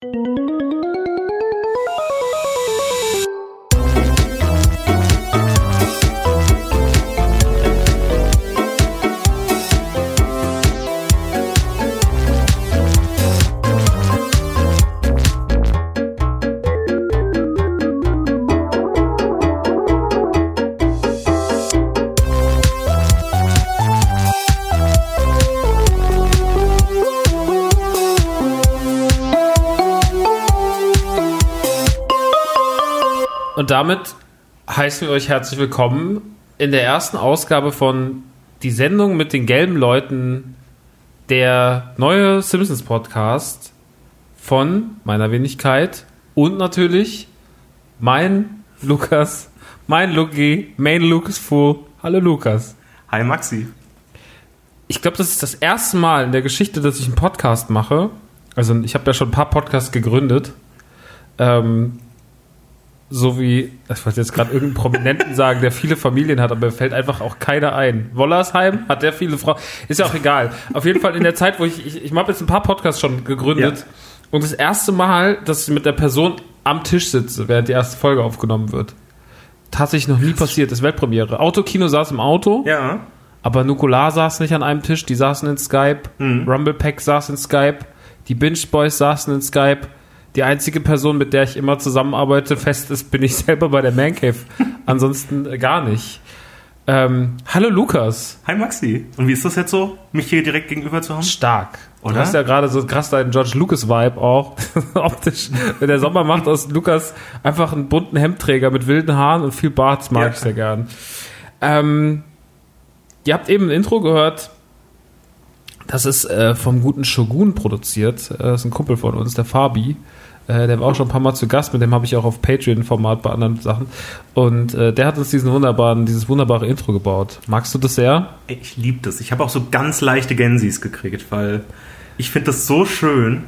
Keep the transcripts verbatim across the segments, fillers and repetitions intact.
Und damit heißen wir euch herzlich willkommen in der ersten Ausgabe von Die Sendung mit den gelben Leuten, der neue Simpsons-Podcast von meiner Wenigkeit und natürlich mein Lukas, mein Luki, mein Lucas Fool. Hallo Lukas. Hi Maxi. Ich glaube, das ist das erste Mal in der Geschichte, dass ich einen Podcast mache. Also ich habe ja schon ein paar Podcasts gegründet. Ähm... So wie, ich wollte jetzt gerade irgendeinen Prominenten sagen, der viele Familien hat, aber mir fällt einfach auch keiner ein. Wollersheim hat der viele Frauen. Ist ja auch egal. Auf jeden Fall in der Zeit, wo ich, ich, ich habe jetzt ein paar Podcasts schon gegründet. Ja. Und das erste Mal, dass ich mit der Person am Tisch sitze, während die erste Folge aufgenommen wird. Tatsächlich noch nie passiert, das ist Weltpremiere. Autokino saß im Auto. Ja. Aber Nukular saß nicht an einem Tisch, die saßen in Skype. Mhm. Rumblepack saß in Skype. Die Binge Boys saßen in Skype. Die einzige Person, mit der ich immer zusammenarbeite, fest ist, bin ich selber bei der Man Cave. Ansonsten gar nicht. Ähm, hallo Lukas. Hi Maxi. Und wie ist das jetzt so, mich hier direkt gegenüber zu haben? Stark. Oder? Du hast ja gerade so krass deinen George Lucas-Vibe auch. Optisch. Wenn der Sommer macht aus Lukas einfach einen bunten Hemdträger mit wilden Haaren und viel Bart, das mag ja. ich sehr gern. Ähm, ihr habt eben ein Intro gehört. Das ist äh, vom guten Shogun produziert. Äh, das ist ein Kumpel von uns, der Fabi. Äh, der war auch schon ein paar Mal zu Gast. Mit dem habe ich auch auf Patreon-Format bei anderen Sachen. Und äh, der hat uns diesen wunderbaren, dieses wunderbare Intro gebaut. Magst du das sehr? Ich liebe das. Ich habe auch so ganz leichte Gensis gekriegt, weil ich finde das so schön.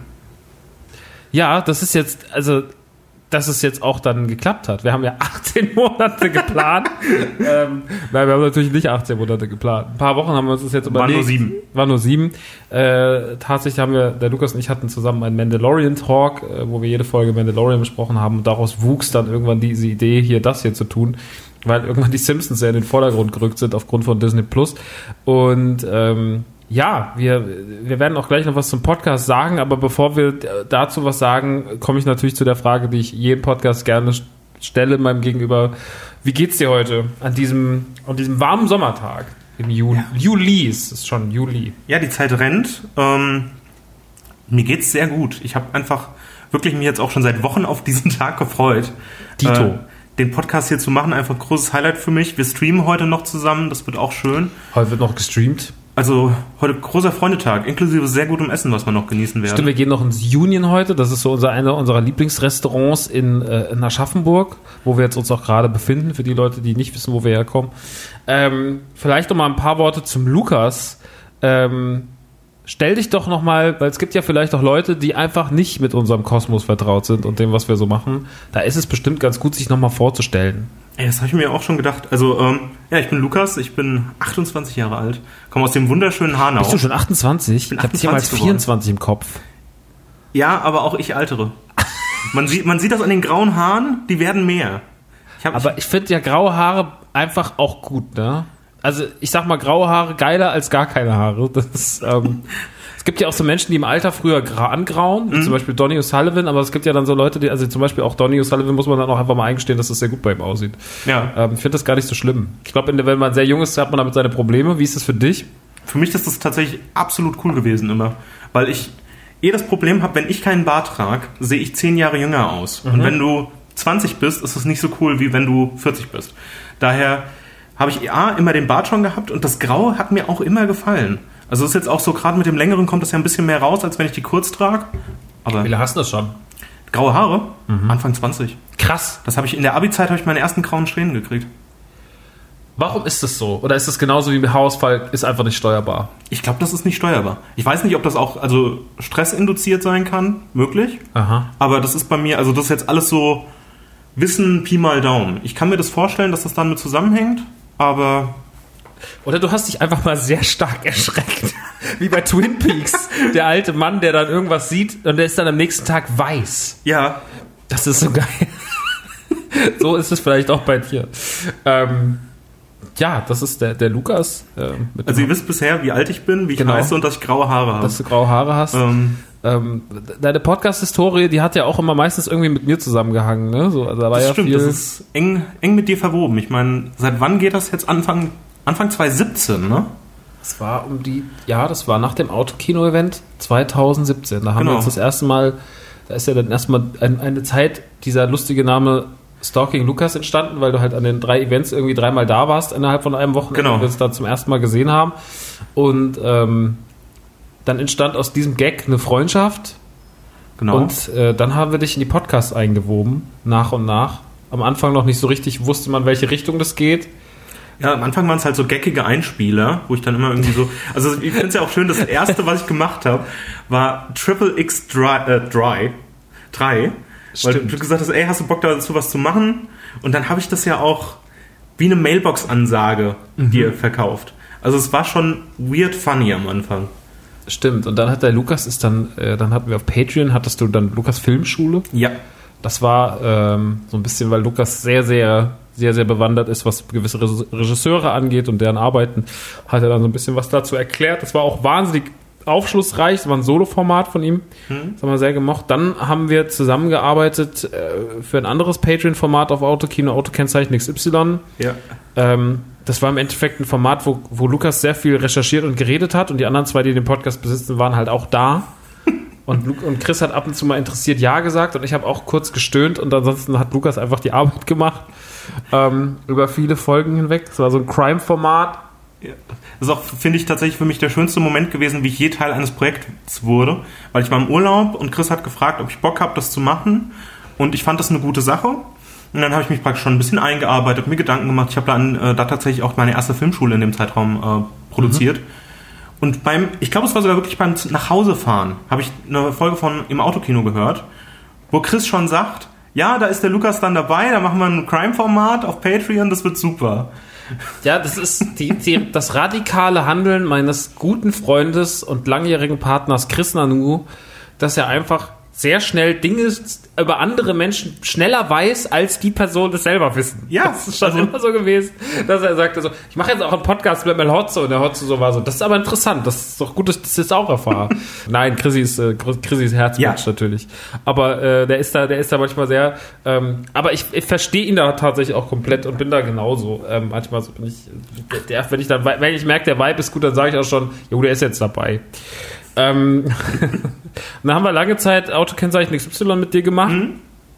Ja, das ist jetzt, also dass es jetzt auch dann geklappt hat. Wir haben ja achtzehn Monate geplant. ähm, nein, wir haben natürlich nicht achtzehn Monate geplant. Ein paar Wochen haben wir uns das jetzt überlegt. War nur sieben. War nur sieben. Äh, tatsächlich haben wir, der Lukas und ich hatten zusammen einen Mandalorian-Talk, äh, wo wir jede Folge Mandalorian besprochen haben. Und daraus wuchs dann irgendwann diese Idee, hier das hier zu tun. Weil irgendwann die Simpsons ja in den Vordergrund gerückt sind aufgrund von Disney Plus. Und ähm, ja, wir, wir werden auch gleich noch was zum Podcast sagen, aber bevor wir dazu was sagen, komme ich natürlich zu der Frage, die ich jedem Podcast gerne stelle meinem Gegenüber. Wie geht's dir heute an diesem, an diesem warmen Sommertag im Juli? Ja. Juli, es ist schon Juli. Ja, die Zeit rennt. Ähm, mir geht's sehr gut. Ich habe einfach wirklich mich jetzt auch schon seit Wochen auf diesen Tag gefreut. Dito. Äh, den Podcast hier zu machen, einfach ein großes Highlight für mich. Wir streamen heute noch zusammen, das wird auch schön. Heute wird noch gestreamt. Also heute großer Freundetag, inklusive sehr gutem Essen, was wir noch genießen werden. Stimmt, wir gehen noch ins Union heute. Das ist so unser, einer unserer Lieblingsrestaurants in, äh, in Aschaffenburg, wo wir jetzt uns auch gerade befinden, für die Leute, die nicht wissen, wo wir herkommen. Ähm, vielleicht noch mal ein paar Worte zum Lukas. Ähm, stell dich doch noch mal, weil es gibt ja vielleicht auch Leute, die einfach nicht mit unserem Kosmos vertraut sind und dem, was wir so machen. Da ist es bestimmt ganz gut, sich noch mal vorzustellen. Ey, das habe ich mir auch schon gedacht. Also, ähm, ja, ich bin Lukas, ich bin achtundzwanzig Jahre alt, komme aus dem wunderschönen Hanau. Bist du schon achtundzwanzig? Ich, ich habe dich ja mal als vierundzwanzig im Kopf. Ja, aber auch ich altere. Man sieht, man sieht das an den grauen Haaren, die werden mehr. Ich hab, aber ich, ich finde ja graue Haare einfach auch gut, ne? Also, ich sag mal, graue Haare geiler als gar keine Haare. Das ist, ähm, es gibt ja auch so Menschen, die im Alter früher gra- angrauen, wie mhm. zum Beispiel Donny O'Sullivan, aber es gibt ja dann so Leute, die, also zum Beispiel auch Donny O'Sullivan muss man dann auch einfach mal eingestehen, dass das sehr gut bei ihm aussieht. Ja. Ähm, ich finde das gar nicht so schlimm. Ich glaube, wenn man sehr jung ist, hat man damit seine Probleme. Wie ist das für dich? Für mich ist das tatsächlich absolut cool gewesen immer, weil ich eh das Problem habe, wenn ich keinen Bart trage, sehe ich zehn Jahre jünger aus. Mhm. Und wenn du zwanzig bist, ist es nicht so cool, wie wenn du vierzig bist. Daher habe ich A, immer den Bart schon gehabt und das Graue hat mir auch immer gefallen. Also es ist jetzt auch so, gerade mit dem Längeren kommt das ja ein bisschen mehr raus, als wenn ich die kurz trage. Aber wie lange hast du das schon? Graue Haare? Mhm. Anfang zwanzig. Krass. Das habe ich in der Abi-Zeit habe ich meine ersten grauen Strähnen gekriegt. Warum ist das so? Oder ist das genauso wie mit Haarausfall, ist einfach nicht steuerbar? Ich glaube, das ist nicht steuerbar. Ich weiß nicht, ob das auch also stressinduziert sein kann, möglich. Aha. Aber das ist bei mir, also das ist jetzt alles so Wissen, Pi mal Daumen. Ich kann mir das vorstellen, dass das damit zusammenhängt, aber Oder du hast dich einfach mal sehr stark erschreckt. Wie bei Twin Peaks. Der alte Mann, der dann irgendwas sieht und der ist dann am nächsten Tag weiß. Ja. Das ist so geil. So ist es vielleicht auch bei dir. Ähm, ja, das ist der, der Lukas. Äh, mit also ihr wisst bisher, wie alt ich bin, wie ich genau. heiße und dass ich graue Haare habe. Dass du graue Haare hast. Ähm, ähm, deine Podcast-Historie, die hat ja auch immer meistens irgendwie mit mir zusammengehangen. Ne? So, also da war das ja stimmt, viel das ist eng, eng mit dir verwoben. Ich meine, seit wann geht das jetzt? Anfang, Anfang zwanzig siebzehn, ne? Das war um die, ja, das war nach dem Autokino-Event zwanzig siebzehn. Da haben genau. wir uns das erste Mal, da ist ja dann erstmal ein, eine Zeit, dieser lustige Name Stalking Lukas entstanden, weil du halt an den drei Events irgendwie dreimal da warst innerhalb von einem Wochenende genau. und wir uns da zum ersten Mal gesehen haben. Und ähm, dann entstand aus diesem Gag eine Freundschaft. Genau. Und äh, dann haben wir dich in die Podcasts eingewoben, nach und nach. Am Anfang noch nicht so richtig wusste man, welche Richtung das geht. Ja, am Anfang waren es halt so geckige Einspieler, wo ich dann immer irgendwie so... Also ich finde es ja auch schön, das erste, was ich gemacht habe, war Triple X Dry, äh, Dry drei. Weil du gesagt hast, ey, hast du Bock dazu was zu machen? Und dann habe ich das ja auch wie eine Mailbox-Ansage mhm. dir verkauft. Also es war schon weird funny am Anfang. Stimmt. Und dann hat der Lukas ist dann, äh, dann hatten wir auf Patreon, hattest du dann Lukas Filmschule. Ja. Das war ähm, so ein bisschen, weil Lukas sehr, sehr, sehr, sehr bewandert ist, was gewisse Regisseure angeht und deren Arbeiten, hat er dann so ein bisschen was dazu erklärt. Das war auch wahnsinnig aufschlussreich, das war ein Solo-Format von ihm, mhm. das haben wir sehr gemocht. Dann haben wir zusammengearbeitet äh, für ein anderes Patreon-Format auf Autokino, Autokennzeichen X Y. Ja. Ähm, das war im Endeffekt ein Format, wo, wo Lukas sehr viel recherchiert und geredet hat und die anderen zwei, die den Podcast besitzen, waren halt auch da. Und, Luke, und Chris hat ab und zu mal interessiert Ja gesagt und ich habe auch kurz gestöhnt und ansonsten hat Lukas einfach die Arbeit gemacht ähm, über viele Folgen hinweg. Es war so ein Crime-Format. Ja. Das ist auch, finde ich, tatsächlich für mich der schönste Moment gewesen, wie ich je Teil eines Projekts wurde, weil ich war im Urlaub und Chris hat gefragt, ob ich Bock habe, das zu machen und ich fand das eine gute Sache und dann habe ich mich praktisch schon ein bisschen eingearbeitet, mir Gedanken gemacht. Ich habe dann äh, da tatsächlich auch meine erste Filmschule in dem Zeitraum äh, produziert. Mhm. Und beim, ich glaube, es war sogar wirklich beim Nachhausefahren, habe ich eine Folge von Im Autokino gehört, wo Chris schon sagt, ja, da ist der Lukas dann dabei, da machen wir ein Crime-Format auf Patreon, das wird super. Ja, das ist die, die, das radikale Handeln meines guten Freundes und langjährigen Partners Chris Nanu, dass er einfach sehr schnell Dinge über andere Menschen schneller weiß, als die Personen das selber wissen. Ja, das ist schon also immer so gewesen, dass er sagte so, ich mache jetzt auch einen Podcast mit Mel Hotzo und der Hotzo so war so, das ist aber interessant, das ist doch gut, dass ich das jetzt auch erfahre. Nein, Chrissy ist, äh, Chrissy ist Herzmensch ja. natürlich. Aber äh, der ist da, der ist da manchmal sehr, ähm, aber ich, ich verstehe ihn da tatsächlich auch komplett und bin da genauso. Ähm, manchmal so bin ich, der, wenn ich dann, wenn ich merke, der Vibe ist gut, dann sage ich auch schon, jo, der ist jetzt dabei. Ähm, dann haben wir lange Zeit Autokennzeichen X Y mit dir gemacht mhm.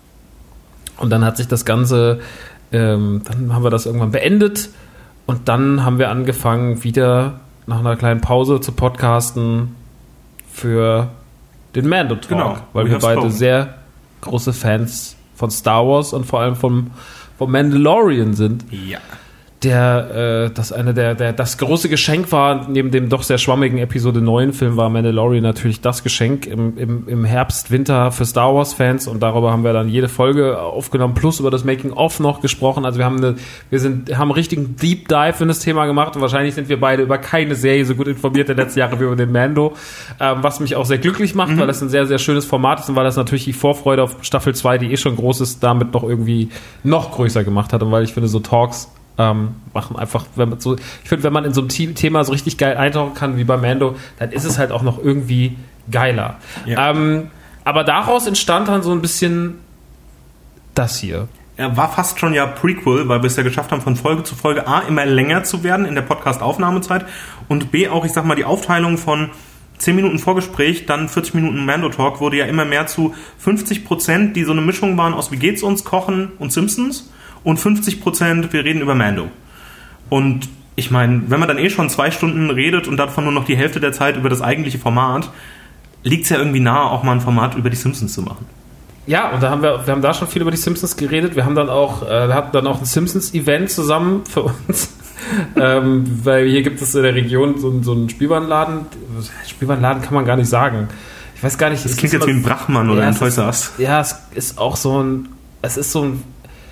und dann hat sich das Ganze, ähm, dann haben wir das irgendwann beendet und dann haben wir angefangen wieder nach einer kleinen Pause zu podcasten für den Mando Talk, genau, weil wir beide spoken. sehr große Fans von Star Wars und vor allem vom, vom Mandalorian sind. Ja. Der, äh, das eine der, der, das große Geschenk war, neben dem doch sehr schwammigen Episode neun Film war Mandalorian natürlich das Geschenk im, im, im Herbst, Winter für Star Wars Fans und darüber haben wir dann jede Folge aufgenommen, plus über das Making-of noch gesprochen. Also wir haben eine, wir sind, haben einen richtigen Deep Dive in das Thema gemacht und wahrscheinlich sind wir beide über keine Serie so gut informiert in den letzten Jahren wie über den Mando, ähm, was mich auch sehr glücklich macht, mhm. weil das ein sehr, sehr schönes Format ist und weil das natürlich die Vorfreude auf Staffel zwei, die eh schon groß ist, damit noch irgendwie noch größer gemacht hat und weil ich finde, so Talks Ähm, machen einfach, wenn man so, ich finde, wenn man in so einem Thema so richtig geil eintauchen kann wie bei Mando, dann ist es halt auch noch irgendwie geiler. Ja. Ähm, aber daraus entstand dann so ein bisschen das hier. Er war fast schon ja Prequel, weil wir es ja geschafft haben, von Folge zu Folge A immer länger zu werden in der Podcast-Aufnahmezeit und B auch, ich sag mal, die Aufteilung von zehn Minuten Vorgespräch, dann vierzig Minuten Mando-Talk wurde ja immer mehr zu fünfzig Prozent, die so eine Mischung waren aus Wie geht's uns, Kochen und Simpsons. Und fünfzig Prozent, wir reden über Mando. Und ich meine, wenn man dann eh schon zwei Stunden redet und davon nur noch die Hälfte der Zeit über das eigentliche Format, liegt es ja irgendwie nahe, auch mal ein Format über die Simpsons zu machen. Ja, und da haben wir, wir haben da schon viel über die Simpsons geredet. Wir haben dann auch, äh, wir hatten dann auch ein Simpsons-Event zusammen für uns. ähm, weil hier gibt es in der Region so, so einen Spielwarenladen. Spielwarenladen kann man gar nicht sagen. Ich weiß gar nicht. Das klingt jetzt wie ein Brachmann oder ja, ein Toys R Us. Ja, es ist auch so ein, es ist so ein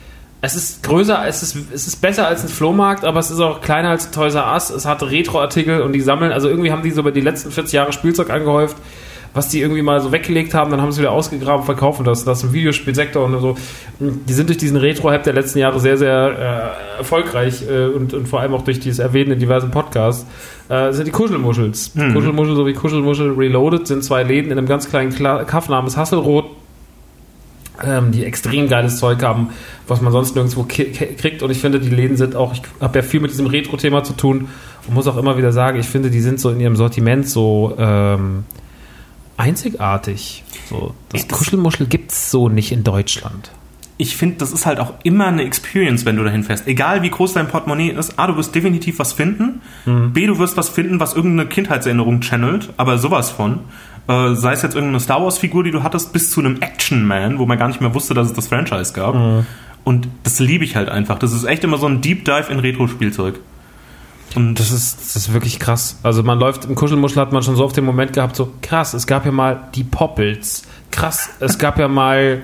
es ist größer, es ist, es ist besser als ein Flohmarkt, aber es ist auch kleiner als ein Toys R Us. Es hat Retro-Artikel und die sammeln, also irgendwie haben die so über die letzten vierzig Jahre Spielzeug angehäuft, was die irgendwie mal so weggelegt haben, dann haben sie es wieder ausgegraben, verkaufen das. Das ist im Videospielsektor und so. Die sind durch diesen Retro-Hype der letzten Jahre sehr, sehr äh, erfolgreich äh, und, und vor allem auch durch dieses Erwähnen in diversen Podcasts. Äh, sind die Kuschelmuschels. Mhm. Kuschelmuschel sowie Kuschelmuschel Reloaded sind zwei Läden in einem ganz kleinen Kla- Kaff namens Hasselroth, ähm, die extrem geiles Zeug haben, was man sonst nirgendwo ki- kriegt. Und ich finde, die Läden sind auch, ich habe ja viel mit diesem Retro-Thema zu tun und muss auch immer wieder sagen, ich finde, die sind so in ihrem Sortiment so ähm, einzigartig. So, das Kuschelmuschel gibt's so nicht in Deutschland. Ich finde, das ist halt auch immer eine Experience, wenn du dahin fährst. Egal wie groß dein Portemonnaie ist, A, du wirst definitiv was finden, mhm. B, du wirst was finden, was irgendeine Kindheitserinnerung channelt, aber sowas von. Äh, sei es jetzt irgendeine Star Wars Figur, die du hattest, bis zu einem Action Man, wo man gar nicht mehr wusste, dass es das Franchise gab. Mhm. Und das liebe ich halt einfach. Das ist echt immer so ein Deep Dive in Retro-Spielzeug. Und das ist, das ist wirklich krass. Also man läuft im Kuschelmuschel, hat man schon so oft den Moment gehabt, so krass, es gab ja mal die Poppels. Krass, es gab ja mal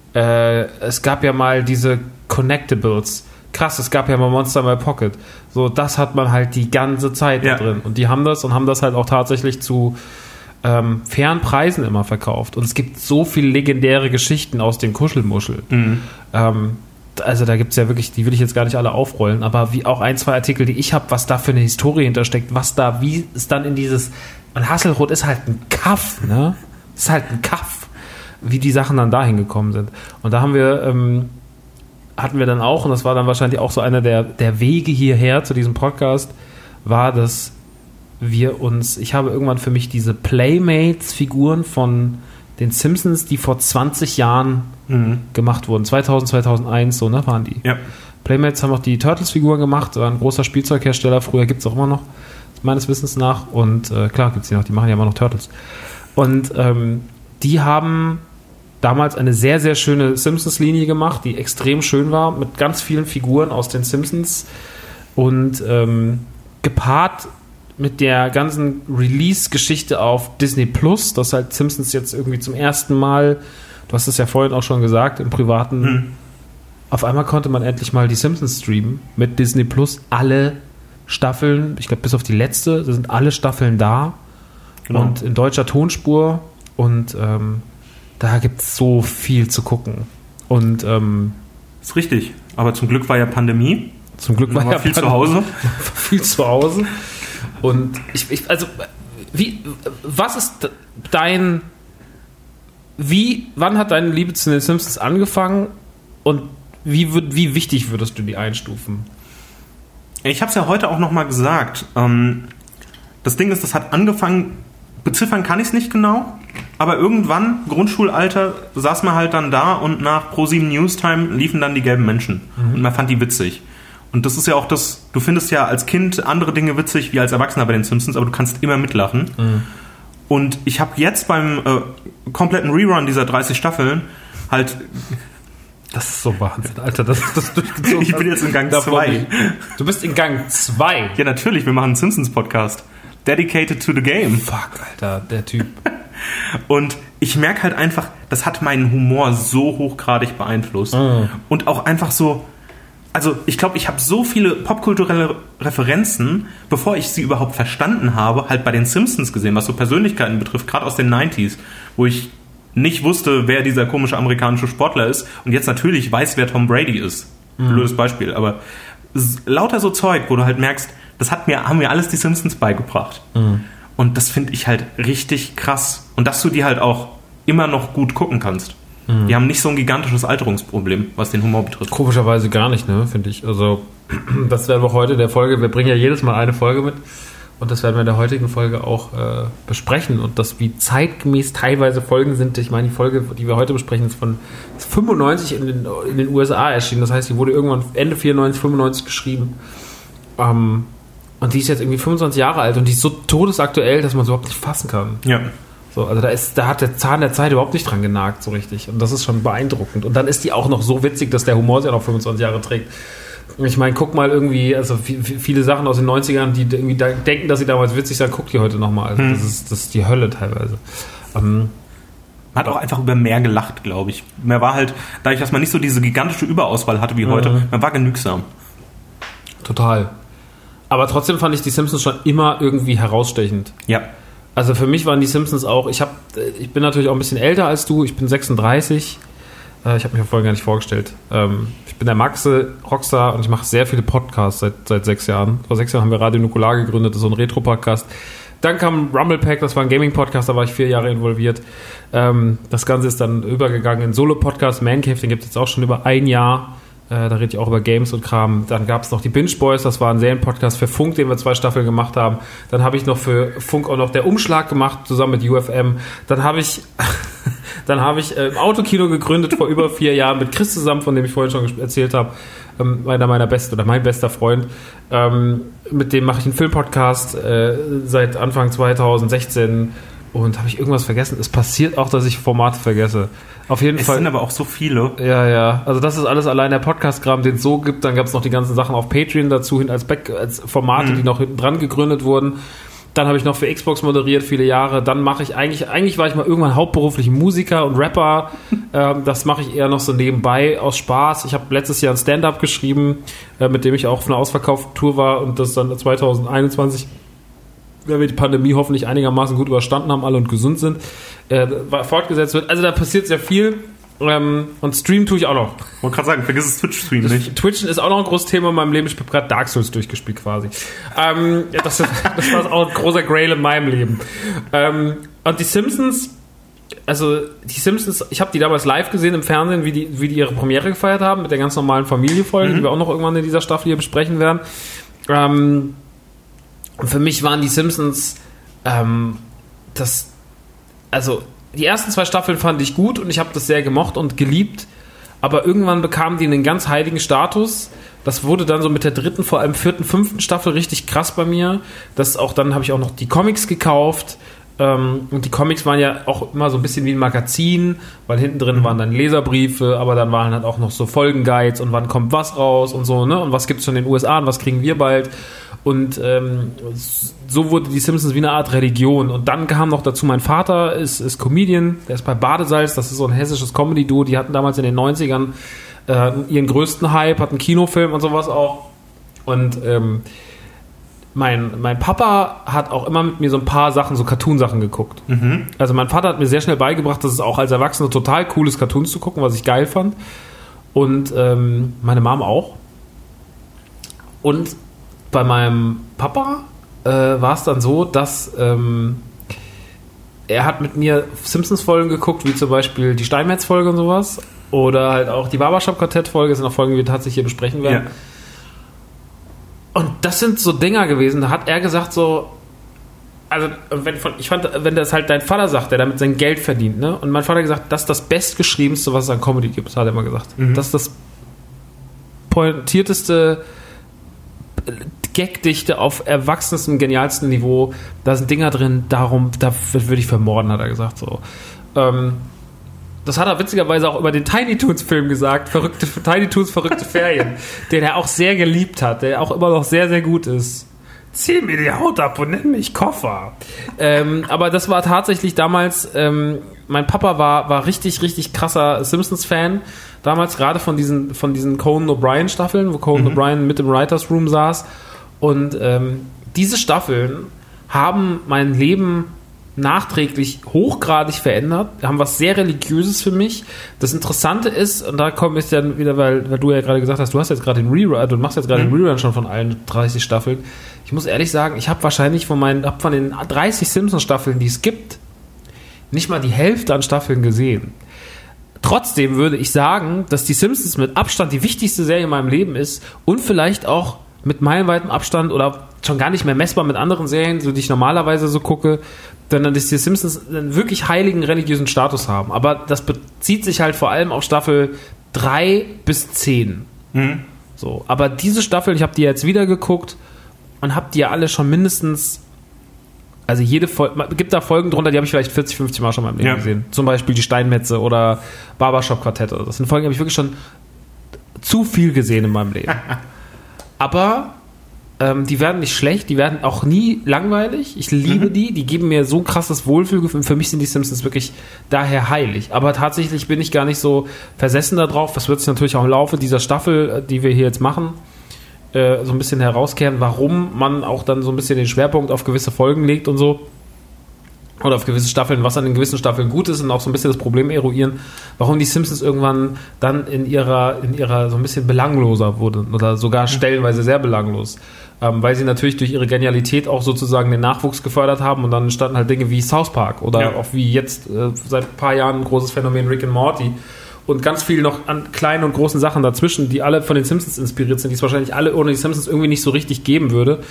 äh, es gab ja mal diese Connectables. Krass, es gab ja mal Monster in My Pocket. So, das hat man halt die ganze Zeit ja. da drin. Und die haben das und haben das halt auch tatsächlich zu ähm, fairen Preisen immer verkauft. Und es gibt so viele legendäre Geschichten aus dem Kuschelmuschel. Mhm. Ähm, also da gibt es ja wirklich, die will ich jetzt gar nicht alle aufrollen, aber wie auch ein, zwei Artikel, die ich habe, was da für eine Historie hintersteckt, was da, wie es dann in dieses, und Hasselroth ist halt ein Kaff, ne? Ist halt ein Kaff, wie die Sachen dann dahin gekommen sind. Und da haben wir, ähm, hatten wir dann auch, und das war dann wahrscheinlich auch so einer der, der Wege hierher zu diesem Podcast, war, dass wir uns, ich habe irgendwann für mich diese Playmates-Figuren von den Simpsons, die vor zwanzig Jahren mhm. gemacht wurden. zweitausend, zweitausendeins, so, ne, waren die. Ja. Playmates haben auch die Turtles-Figuren gemacht, war ein großer Spielzeughersteller, früher gibt es auch immer noch, meines Wissens nach. Und äh, klar gibt es die noch, die machen ja immer noch Turtles. Und ähm, die haben damals eine sehr, sehr schöne Simpsons-Linie gemacht, die extrem schön war, mit ganz vielen Figuren aus den Simpsons und ähm, gepaart mit der ganzen Release-Geschichte auf Disney Plus, dass halt Simpsons jetzt irgendwie zum ersten Mal, du hast es ja vorhin auch schon gesagt, im Privaten, hm. auf einmal konnte man endlich mal die Simpsons streamen mit Disney Plus. Alle Staffeln, ich glaube bis auf die letzte, da sind alle Staffeln da genau. und in deutscher Tonspur und ähm, da gibt es so viel zu gucken. Und ähm, ist richtig, aber zum Glück war ja Pandemie. Zum Glück war ja viel Pandemie. zu Hause. viel zu Hause. Und ich, ich, also, wie, was ist dein, wie, wann hat deine Liebe zu den Simpsons angefangen und wie, wie wichtig würdest du die einstufen? Ich habe es ja heute auch nochmal gesagt. Ähm, das Ding ist, das hat angefangen, beziffern kann ich es nicht genau, aber irgendwann, Grundschulalter, saß man halt dann da und nach ProSieben Newstime liefen dann die gelben Menschen. Mhm. Und man fand die witzig. Und das ist ja auch das, du findest ja als Kind andere Dinge witzig wie als Erwachsener bei den Simpsons, aber du kannst immer mitlachen. Mhm. Und ich habe jetzt beim äh, kompletten Rerun dieser dreißig Staffeln halt... Das ist so Wahnsinn, Alter, das ist das durchgezogen. Ich bin jetzt in Gang zwei. Du bist in Gang zwei? Ja, natürlich, wir machen einen Simpsons-Podcast. Dedicated to the game. Fuck, Alter, der Typ. Und ich merke halt einfach, das hat meinen Humor so hochgradig beeinflusst. Mhm. Und auch einfach so... Also ich glaube, ich habe so viele popkulturelle Referenzen, bevor ich sie überhaupt verstanden habe, halt bei den Simpsons gesehen, was so Persönlichkeiten betrifft, gerade aus den neunziger, wo ich nicht wusste, wer dieser komische amerikanische Sportler ist und jetzt natürlich weiß, wer Tom Brady ist. Mhm. Blödes Beispiel, aber lauter so Zeug, wo du halt merkst, das hat mir, haben mir alles die Simpsons beigebracht. Mhm. Und das finde ich halt richtig krass. Und dass du die halt auch immer noch gut gucken kannst. Die haben nicht so ein gigantisches Alterungsproblem, was den Humor betrifft. Komischerweise gar nicht, ne, finde ich. Also, das werden wir heute in der Folge, wir bringen ja jedes Mal eine Folge mit und das werden wir in der heutigen Folge auch äh, besprechen und das, wie zeitgemäß teilweise Folgen sind. Ich meine, die Folge, die wir heute besprechen, ist von fünfundneunzig in den, in den U S A erschienen. Das heißt, die wurde irgendwann Ende vierundneunzig, fünfundneunzig geschrieben. Ähm, und die ist jetzt irgendwie fünfundzwanzig Jahre alt und die ist so todesaktuell, dass man es überhaupt nicht fassen kann. Ja. So, also da, ist, da hat der Zahn der Zeit überhaupt nicht dran genagt, so richtig. Und das ist schon beeindruckend. Und dann ist die auch noch so witzig, dass der Humor sie ja noch fünfundzwanzig Jahre trägt. Ich meine, guck mal irgendwie, also viele Sachen aus den neunzigern, die irgendwie da denken, dass sie damals witzig sind, guck die heute nochmal. Also hm. das, ist, das ist die Hölle teilweise. Ähm, Man hat auch einfach über mehr gelacht, glaube ich. Man war halt, dadurch, dass man nicht so diese gigantische Überauswahl hatte wie mhm. heute, man war genügsam. Total. Aber trotzdem fand ich die Simpsons schon immer irgendwie herausstechend. Ja. Also für mich waren die Simpsons auch, ich hab, ich bin natürlich auch ein bisschen älter als du, ich bin sechsunddreißig. Ich habe mich ja vorhin gar nicht vorgestellt. Ich bin der Maxe, Rockstar, und ich mache sehr viele Podcasts seit, seit sechs Jahren. Vor sechs Jahren haben wir Radio Nukular gegründet, das ist so ein Retro-Podcast. Dann kam Rumble Pack, das war ein Gaming-Podcast, da war ich vier Jahre involviert. Das Ganze ist dann übergegangen in Solo-Podcast, Man Cave, den gibt es jetzt auch schon über ein Jahr. Da rede ich auch über Games und Kram. Dann gab es noch die Binge Boys, das war ein Serienpodcast für Funk, den wir zwei Staffeln gemacht haben. Dann habe ich noch für Funk auch noch der Umschlag gemacht, zusammen mit U F M. Dann habe ich, dann habe ich äh, im Autokino gegründet vor über vier Jahren mit Chris zusammen, von dem ich vorhin schon erzählt habe. Ähm, einer meiner besten oder mein bester Freund. Ähm, mit dem mache ich einen Filmpodcast äh, seit Anfang zwanzig sechzehn. Und habe ich irgendwas vergessen? Es passiert auch, dass ich Formate vergesse. Auf jeden es Fall. Es sind aber auch so viele. Ja, ja. Also das ist alles allein der Podcast-Kram, den es so gibt. Dann gab es noch die ganzen Sachen auf Patreon dazu hin als, Back- als Formate, mhm. die noch hinten dran gegründet wurden. Dann habe ich noch für Xbox moderiert viele Jahre. Dann mache ich eigentlich, eigentlich war ich mal irgendwann hauptberuflich Musiker und Rapper. ähm, das mache ich eher noch so nebenbei aus Spaß. Ich habe letztes Jahr ein Stand-Up geschrieben, äh, mit dem ich auch auf einer ausverkauften Tour war, und das dann zwanzig einundzwanzig, wenn wir die Pandemie hoffentlich einigermaßen gut überstanden haben, alle und gesund sind, äh, fortgesetzt wird. Also da passiert sehr viel. Ähm, und Stream tue ich auch noch. Ich wollte gerade sagen, vergiss das Twitch-Stream nicht. Twitchen ist auch noch ein großes Thema in meinem Leben. Ich habe gerade Dark Souls durchgespielt quasi. Ähm, das, das war auch ein großer Grail in meinem Leben. Ähm, und die Simpsons, also die Simpsons, ich habe die damals live gesehen im Fernsehen, wie die, wie die ihre Premiere gefeiert haben, mit der ganz normalen Familienfolge, mhm. die wir auch noch irgendwann in dieser Staffel hier besprechen werden. Ähm, Und für mich waren die Simpsons ähm, das, also die ersten zwei Staffeln fand ich gut und ich habe das sehr gemocht und geliebt, aber irgendwann bekamen die einen ganz heiligen Status. Das wurde dann so mit der dritten, vor allem vierten, fünften Staffel richtig krass bei mir. Das auch, dann habe ich auch noch die Comics gekauft. Ähm, und die Comics waren ja auch immer so ein bisschen wie ein Magazin, weil hinten drin mhm. waren dann Leserbriefe, aber dann waren halt auch noch so Folgenguides und wann kommt was raus und so, ne? Und was gibt es schon in den U S A und was kriegen wir bald? Und ähm, so wurde die Simpsons wie eine Art Religion. Und dann kam noch dazu, mein Vater ist, ist Comedian, der ist bei Badesalz, das ist so ein hessisches Comedy-Duo, die hatten damals in den neunzigern äh, ihren größten Hype, hatten einen Kinofilm und sowas auch. Und ähm, mein, mein Papa hat auch immer mit mir so ein paar Sachen, so Cartoon-Sachen geguckt. Mhm. Also mein Vater hat mir sehr schnell beigebracht, dass es auch als Erwachsener total cool ist, Cartoons zu gucken, was ich geil fand. Und ähm, meine Mom auch. Und bei meinem Papa äh, war es dann so, dass ähm, er hat mit mir Simpsons-Folgen geguckt, wie zum Beispiel die Steinmetz-Folge und sowas. Oder halt auch die Barbershop-Quartett-Folge, das sind auch Folgen, die wir tatsächlich hier besprechen werden. Ja. Und das sind so Dinger gewesen, da hat er gesagt so, also wenn von, ich fand, wenn das halt dein Vater sagt, der damit sein Geld verdient, ne? Und mein Vater hat gesagt, das ist das bestgeschriebenste, was es an Comedy gibt, hat er immer gesagt. Mhm. Das ist das pointierteste Gagdichte auf erwachsenstem, genialsten Niveau. Da sind Dinger drin, darum, da würde ich vermorden, hat er gesagt. So. Ähm, das hat er witzigerweise auch über den Tiny Toons Film gesagt, verrückte, Tiny Toons verrückte Ferien, den er auch sehr geliebt hat, der auch immer noch sehr, sehr gut ist. Zieh mir die Haut ab und nenn mich Koffer. Ähm, aber das war tatsächlich damals, ähm, mein Papa war, war richtig, richtig krasser Simpsons-Fan. Damals gerade von diesen, von diesen Conan O'Brien Staffeln, wo Conan mhm. O'Brien mit im Writers Room saß. Und ähm, diese Staffeln haben mein Leben nachträglich hochgradig verändert, haben was sehr Religiöses für mich. Das Interessante ist, und da komme ich dann wieder, weil, weil du ja gerade gesagt hast, du hast jetzt gerade den Rerun, du machst jetzt gerade mhm. den Rerun schon von allen dreißig Staffeln. Ich muss ehrlich sagen, ich habe wahrscheinlich von meinen, hab von den dreißig Simpsons-Staffeln, die es gibt, nicht mal die Hälfte an Staffeln gesehen. Trotzdem würde ich sagen, dass die Simpsons mit Abstand die wichtigste Serie in meinem Leben ist und vielleicht auch mit meilenweitem Abstand oder schon gar nicht mehr messbar mit anderen Serien, so die ich normalerweise so gucke, sondern dass die Simpsons einen wirklich heiligen religiösen Status haben. Aber das bezieht sich halt vor allem auf Staffel drei bis zehn. Mhm. So, aber diese Staffeln, ich habe die jetzt wieder geguckt und habe die ja alle schon mindestens, also jede Folge, gibt da Folgen drunter, die habe ich vielleicht vierzig, fünfzig Mal schon mal im Leben ja. gesehen. Zum Beispiel die Steinmetze oder Barbershop-Quartette. Das sind Folgen, die habe ich wirklich schon zu viel gesehen in meinem Leben. Aber Ähm, die werden nicht schlecht, die werden auch nie langweilig. Ich liebe mhm. die, die geben mir so ein krasses Wohlfühlgefühl. Für mich sind die Simpsons wirklich daher heilig. Aber tatsächlich bin ich gar nicht so versessen darauf. Das wird sich natürlich auch im Laufe dieser Staffel, die wir hier jetzt machen, äh, so ein bisschen herauskehren, warum man auch dann so ein bisschen den Schwerpunkt auf gewisse Folgen legt und so. Oder auf gewisse Staffeln, was an den gewissen Staffeln gut ist und auch so ein bisschen das Problem eruieren, warum die Simpsons irgendwann dann in ihrer, in ihrer so ein bisschen belangloser wurden oder sogar stellenweise sehr belanglos. Ähm, weil sie natürlich durch ihre Genialität auch sozusagen den Nachwuchs gefördert haben und dann entstanden halt Dinge wie South Park oder ja. auch wie jetzt äh, seit ein paar Jahren ein großes Phänomen Rick and Morty und ganz viel noch an kleinen und großen Sachen dazwischen, die alle von den Simpsons inspiriert sind, die es wahrscheinlich alle ohne die Simpsons irgendwie nicht so richtig geben würde.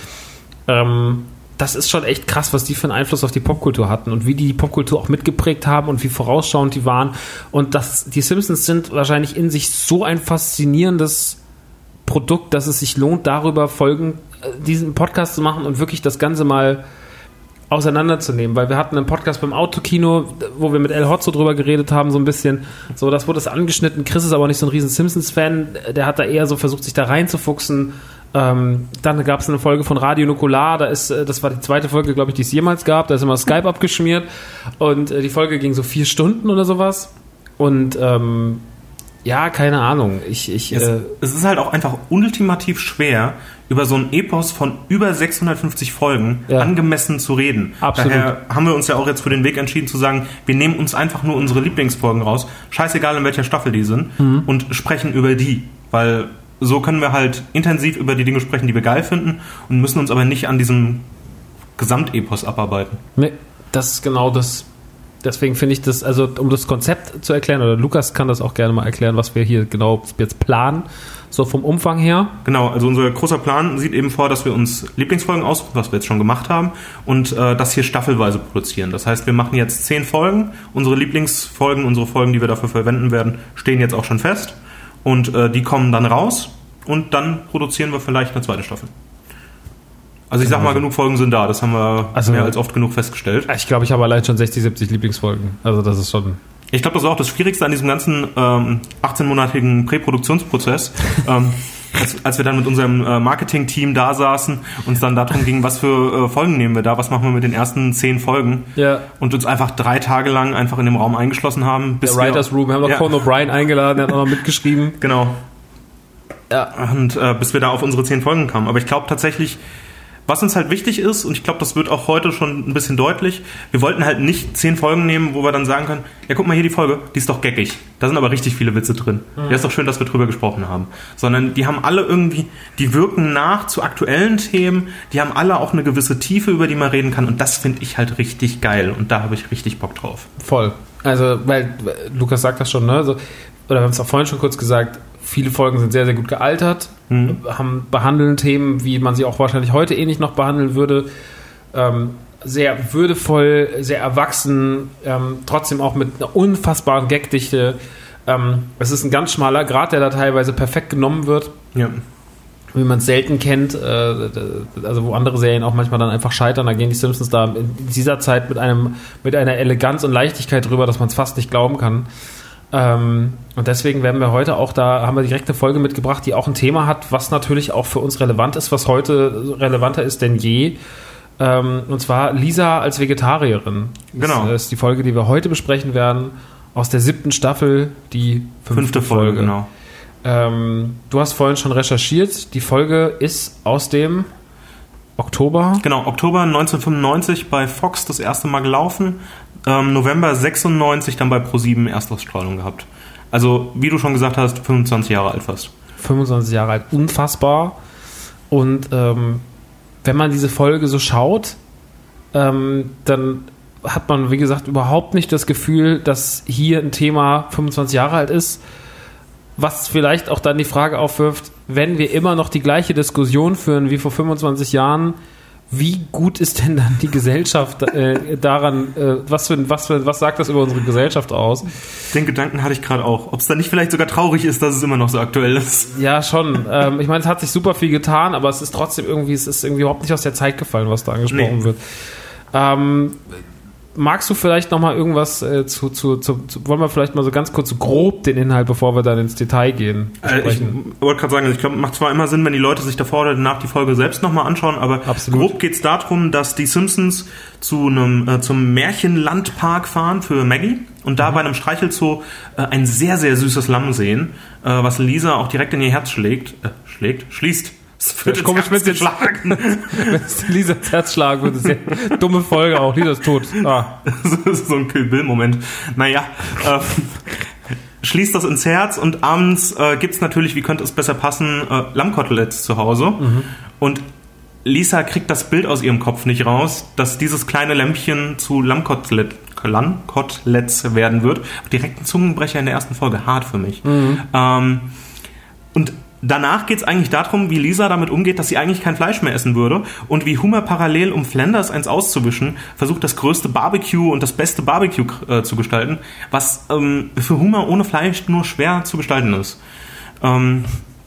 Ähm, das ist schon echt krass, was die für einen Einfluss auf die Popkultur hatten und wie die die Popkultur auch mitgeprägt haben und wie vorausschauend die waren. Und das, die Simpsons sind wahrscheinlich in sich so ein faszinierendes Produkt, dass es sich lohnt, darüber Folgen, diesen Podcast zu machen und wirklich das Ganze mal auseinanderzunehmen, weil wir hatten einen Podcast beim Autokino, wo wir mit El Hotzo drüber geredet haben, so ein bisschen, so, das wurde es angeschnitten. Chris ist aber nicht so ein riesen Simpsons-Fan, der hat da eher so versucht, sich da reinzufuchsen. Ähm, dann gab es eine Folge von Radio Nukular, da ist, das war die zweite Folge, glaube ich, die es jemals gab, da ist immer Skype abgeschmiert und äh, die Folge ging so vier Stunden oder sowas und ähm, ja, keine Ahnung. Ich, ich, es, äh, es ist halt auch einfach ultimativ schwer, über so ein Epos von über sechshundertfünfzig Folgen ja. angemessen zu reden. Absolut. Daher haben wir uns ja auch jetzt für den Weg entschieden zu sagen, wir nehmen uns einfach nur unsere Lieblingsfolgen raus, scheißegal in welcher Staffel die sind, mhm. und sprechen über die. Weil so können wir halt intensiv über die Dinge sprechen, die wir geil finden und müssen uns aber nicht an diesem Gesamtepos abarbeiten. Nee, das ist genau das. Deswegen finde ich das, also um das Konzept zu erklären, oder Lukas kann das auch gerne mal erklären, was wir hier genau jetzt planen, so vom Umfang her. Genau, also unser großer Plan sieht eben vor, dass wir uns Lieblingsfolgen aussuchen, was wir jetzt schon gemacht haben, und äh, das hier staffelweise produzieren. Das heißt, wir machen jetzt zehn Folgen, unsere Lieblingsfolgen, unsere Folgen, die wir dafür verwenden werden, stehen jetzt auch schon fest und äh, die kommen dann raus und dann produzieren wir vielleicht eine zweite Staffel. Also ich sag mal, genug Folgen sind da, das haben wir also, mehr als oft genug festgestellt. Ich glaube, ich habe allein schon sechzig, siebzig Lieblingsfolgen. Also das ist schon... Ich glaube, das war auch das Schwierigste an diesem ganzen ähm, achtzehnmonatigen Präproduktionsprozess, ähm, als, als wir dann mit unserem äh, Marketing-Team da saßen und es dann darum ging, was für äh, Folgen nehmen wir da, was machen wir mit den ersten zehn Folgen, ja. und uns einfach drei Tage lang einfach in dem Raum eingeschlossen haben. Bis Der Writers Room, wir haben noch ja. Conan O'Brien eingeladen, der hat auch noch mitgeschrieben. Genau. Ja. Und äh, bis wir da auf unsere zehn Folgen kamen. Aber ich glaube tatsächlich... Was uns halt wichtig ist, und ich glaube, das wird auch heute schon ein bisschen deutlich, wir wollten halt nicht zehn Folgen nehmen, wo wir dann sagen können, ja, guck mal hier die Folge, die ist doch geckig. Da sind aber richtig viele Witze drin. Mhm. Ja, ist doch schön, dass wir drüber gesprochen haben. Sondern die haben alle irgendwie, die wirken nach zu aktuellen Themen, die haben alle auch eine gewisse Tiefe, über die man reden kann, und das finde ich halt richtig geil und da habe ich richtig Bock drauf. Voll. Also, weil, Lukas sagt das schon, ne? Also, oder wir haben es auch vorhin schon kurz gesagt, viele Folgen sind sehr, sehr gut gealtert, mhm. haben behandeln Themen, wie man sie auch wahrscheinlich heute eh nicht noch behandeln würde. Ähm, sehr würdevoll, sehr erwachsen, ähm, trotzdem auch mit einer unfassbaren Gagdichte. Ähm, es ist ein ganz schmaler Grat, der da teilweise perfekt genommen wird. Ja. Wie man es selten kennt, äh, also wo andere Serien auch manchmal dann einfach scheitern, da gehen die Simpsons da in dieser Zeit mit einem mit einer Eleganz und Leichtigkeit drüber, dass man es fast nicht glauben kann. Ähm, und deswegen werden wir heute auch da, haben wir direkt eine Folge mitgebracht, die auch ein Thema hat, was natürlich auch für uns relevant ist, was heute relevanter ist denn je. Ähm, und zwar Lisa als Vegetarierin. Genau. Das ist die Folge, die wir heute besprechen werden, aus der siebten Staffel, die fünfte, fünfte Folge. Folge. Genau. Ähm, du hast vorhin schon recherchiert, die Folge ist aus dem Oktober? Genau, Oktober neunzehnhundertfünfundneunzig bei Fox das erste Mal gelaufen. Ähm, November sechsundneunzig dann bei ProSieben Erstausstrahlung gehabt. Also, wie du schon gesagt hast, fünfundzwanzig Jahre alt fast. fünfundzwanzig Jahre alt, unfassbar. Und ähm, wenn man diese Folge so schaut, ähm, dann hat man, wie gesagt, überhaupt nicht das Gefühl, dass hier ein Thema fünfundzwanzig Jahre alt ist. Was vielleicht auch dann die Frage aufwirft, wenn wir immer noch die gleiche Diskussion führen wie vor fünfundzwanzig Jahren, wie gut ist denn dann die Gesellschaft äh, daran, äh, was, für, was, für, was sagt das über unsere Gesellschaft aus? Den Gedanken hatte ich gerade auch. Ob es dann nicht vielleicht sogar traurig ist, dass es immer noch so aktuell ist. Ja, schon. Ähm, ich meine, es hat sich super viel getan, aber es ist trotzdem irgendwie, es ist irgendwie überhaupt nicht aus der Zeit gefallen, was da angesprochen nee. wird. Ähm, magst du vielleicht noch mal irgendwas äh, zu, zu, zu, zu, wollen wir vielleicht mal so ganz kurz so grob den Inhalt, bevor wir dann ins Detail gehen, besprechen? Ich wollte gerade sagen, ich glaube, macht zwar immer Sinn, wenn die Leute sich davor oder danach die Folge selbst nochmal anschauen, aber Absolut. grob geht es darum, dass die Simpsons zu einem, äh, zum Märchenlandpark fahren für Maggie und da mhm. bei einem Streichelzoo äh, ein sehr, sehr süßes Lamm sehen, äh, was Lisa auch direkt in ihr Herz schlägt, äh, schlägt, schließt. Das wird komisch mit den Schlagen. Wenn es Lisa ins Herz schlagen würde, sehr dumme Folge auch. Lisa ist tot. Ah. Das ist so ein Kill Bill-Moment. Naja, äh, schließt das ins Herz und abends äh, gibt es natürlich, wie könnte es besser passen, äh, Lammkoteletts zu Hause. Mhm. Und Lisa kriegt das Bild aus ihrem Kopf nicht raus, dass dieses kleine Lämpchen zu Lammkotelett, Lammkoteletts werden wird. Direkt ein Zungenbrecher in der ersten Folge. Hart für mich. Mhm. Ähm, und danach geht es eigentlich darum, wie Lisa damit umgeht, dass sie eigentlich kein Fleisch mehr essen würde und wie Homer parallel, um Flanders eins auszuwischen, versucht, das größte Barbecue und das beste Barbecue äh, zu gestalten, was ähm, für Homer ohne Fleisch nur schwer zu gestalten ist. Ähm,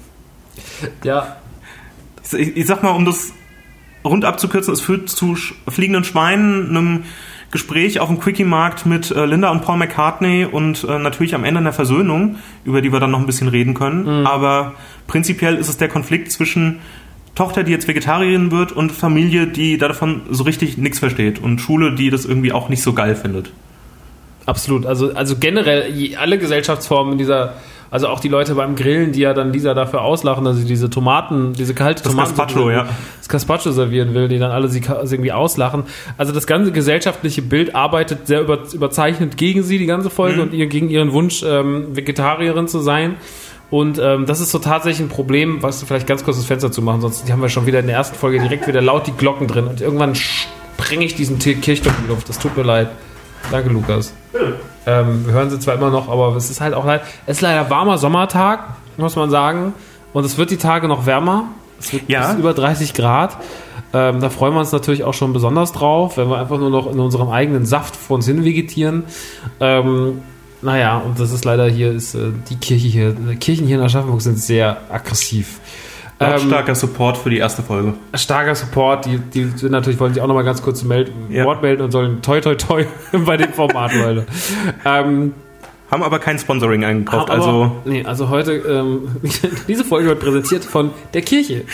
ja. Ich, ich sag mal, um das rund abzukürzen, es führt zu sch- fliegenden Schweinen, einem Gespräch auf dem Quickie-Markt mit äh, Linda und Paul McCartney und äh, natürlich am Ende einer Versöhnung, über die wir dann noch ein bisschen reden können. Mhm. Aber prinzipiell ist es der Konflikt zwischen Tochter, die jetzt Vegetarierin wird, und Familie, die davon so richtig nichts versteht, und Schule, die das irgendwie auch nicht so geil findet. Absolut. Also, also generell alle Gesellschaftsformen dieser, also auch die Leute beim Grillen, die ja dann Lisa dafür auslachen, dass sie diese Tomaten, diese kalte Tomaten, das Gazpacho, ja. das Gazpacho servieren will, die dann alle sie irgendwie auslachen. Also das ganze gesellschaftliche Bild arbeitet sehr über, überzeichnet gegen sie, die ganze Folge, mhm. und ihr, gegen ihren Wunsch, ähm, Vegetarierin zu sein. Und ähm, das ist so tatsächlich ein Problem, was du vielleicht ganz kurz das Fenster zu machen, sonst die haben wir schon wieder in der ersten Folge direkt wieder laut die Glocken drin und irgendwann sprenge ich diesen Kirchturm in die Luft. Das tut mir leid. Danke, Lukas. Ähm, wir hören sie zwar immer noch, aber es ist halt auch leid. Es ist leider warmer Sommertag, muss man sagen. Und es wird die Tage noch wärmer. Es wird ja. bis über dreißig Grad. Ähm, da freuen wir uns natürlich auch schon besonders drauf, wenn wir einfach nur noch in unserem eigenen Saft vor uns hin vegetieren. Ähm, naja, und das ist leider hier, ist äh, die Kirche hier, die Kirchen hier in Aschaffenburg sind sehr aggressiv. Starker Support für die erste Folge. Starker Support, die, die sind natürlich, wollen sich auch noch mal ganz kurz melden, ja. Wort melden und sollen toi toi toi bei dem Format, Leute. ähm, haben aber kein Sponsoring eingekauft. Aber, also nee, also heute, ähm, diese Folge wird präsentiert von der Kirche.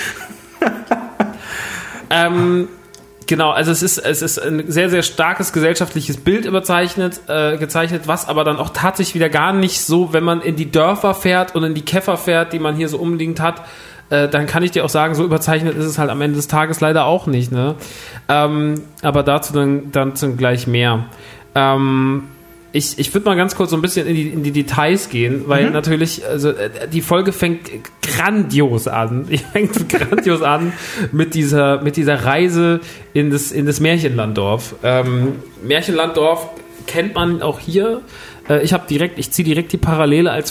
ähm, genau, also es ist, es ist ein sehr, sehr starkes gesellschaftliches Bild überzeichnet, äh, gezeichnet, was aber dann auch tatsächlich wieder gar nicht so, wenn man in die Dörfer fährt und in die Käfer fährt, die man hier so umliegend hat, dann kann ich dir auch sagen, so überzeichnet ist es halt am Ende des Tages leider auch nicht, ne? Ähm, aber dazu dann, dann zum gleich mehr. Ähm, ich ich würde mal ganz kurz so ein bisschen in die, in die Details gehen, weil mhm. natürlich, also die Folge fängt grandios an. Die fängt grandios an mit dieser, mit dieser Reise in das, in das Märchenlanddorf. Ähm, Märchenlanddorf kennt man auch hier. Äh, ich habe direkt, ich ziehe direkt die Parallele als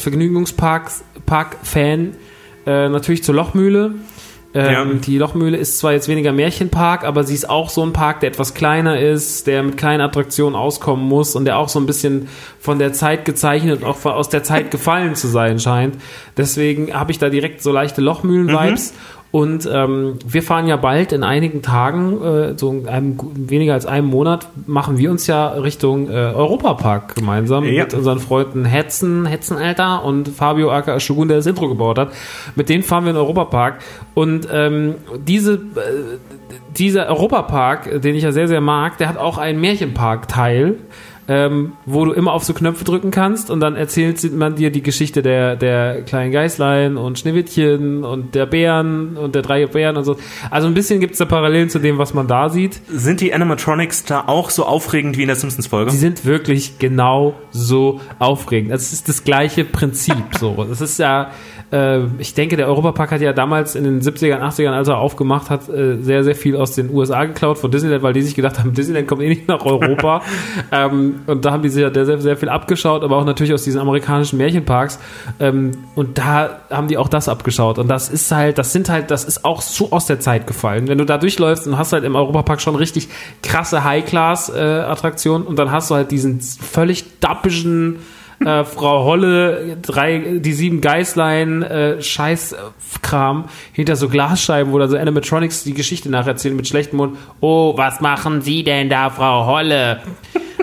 Vergnügungspark-Fan Äh, natürlich zur Lochmühle. Ähm, ja. Die Lochmühle ist zwar jetzt weniger Märchenpark, aber sie ist auch so ein Park, der etwas kleiner ist, der mit kleinen Attraktionen auskommen muss und der auch so ein bisschen von der Zeit gezeichnet und auch aus der Zeit gefallen zu sein scheint. Deswegen habe ich da direkt so leichte Lochmühlen-Vibes. Mhm. Und ähm, wir fahren ja bald in einigen Tagen, äh, so in einem, weniger als einem Monat, machen wir uns ja Richtung äh, Europapark gemeinsam ja. mit unseren Freunden Hetzen, Hetzenalter und Fabio aka Shogun, der das Intro gebaut hat. Mit denen fahren wir in den Europapark. Und ähm, diese, äh, dieser Europapark, den ich ja sehr, sehr mag, der hat auch einen Märchenpark-Teil. Ähm, wo du immer auf so Knöpfe drücken kannst und dann erzählt man dir die Geschichte der, der kleinen Geißlein und Schneewittchen und der Bären und der drei Bären und so. Also ein bisschen gibt es da Parallelen zu dem, was man da sieht. Sind die Animatronics da auch so aufregend wie in der Simpsons-Folge? Die sind wirklich genau so aufregend. Das ist das gleiche Prinzip. So. Das ist ja, äh, ich denke, der Europapark hat ja damals in den siebzigern, achtzigern, als er aufgemacht hat, äh, sehr, sehr viel aus den U S A geklaut von Disneyland, weil die sich gedacht haben, Disneyland kommt eh nicht nach Europa. ähm, Und da haben die sich ja sehr, sehr viel abgeschaut, aber auch natürlich aus diesen amerikanischen Märchenparks. Ähm, und da haben die auch das abgeschaut. Und das ist halt, das sind halt, das ist auch so aus der Zeit gefallen. Wenn du da durchläufst und hast halt im Europapark schon richtig krasse High-Class-Attraktionen und dann hast du halt diesen völlig dappischen Äh, Frau Holle, drei, die sieben Geißlein, äh, Scheißkram hinter so Glasscheiben, wo da so Animatronics die Geschichte nacherzählen mit schlechtem Mund. Oh, was machen Sie denn da, Frau Holle?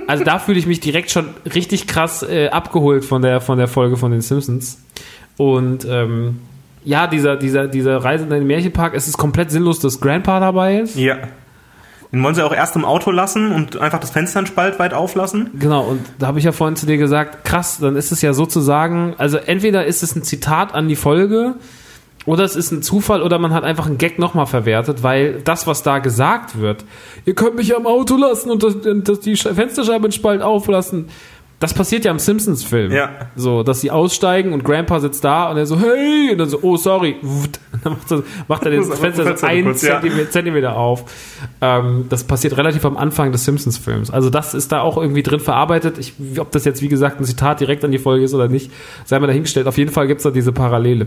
Also da fühle ich mich direkt schon richtig krass äh, abgeholt von der, von der Folge von den Simpsons. Und ähm, ja, dieser, dieser, dieser Reise in den Märchenpark, es ist komplett sinnlos, dass Grandpa dabei ist. Ja. Den wollen sie auch erst im Auto lassen und einfach das Fenster einen Spalt weit auflassen. Genau, und da habe ich ja vorhin zu dir gesagt, krass, dann ist es ja sozusagen, also entweder ist es ein Zitat an die Folge oder es ist ein Zufall oder man hat einfach einen Gag nochmal verwertet, weil das, was da gesagt wird, ihr könnt mich am Auto lassen und das, das die Fensterscheibe einen Spalt auflassen, das passiert ja im Simpsons-Film. Ja. So, dass sie aussteigen und Grandpa sitzt da und er so, hey, und dann so, oh, sorry. Und dann macht er, macht er das, das Fenster so einen Zentimeter, Zentimeter auf. Ähm, das passiert relativ am Anfang des Simpsons-Films. Also das ist da auch irgendwie drin verarbeitet. Ich, ob das jetzt, wie gesagt, ein Zitat direkt an die Folge ist oder nicht, sei mal dahingestellt. Auf jeden Fall gibt es da diese Parallele.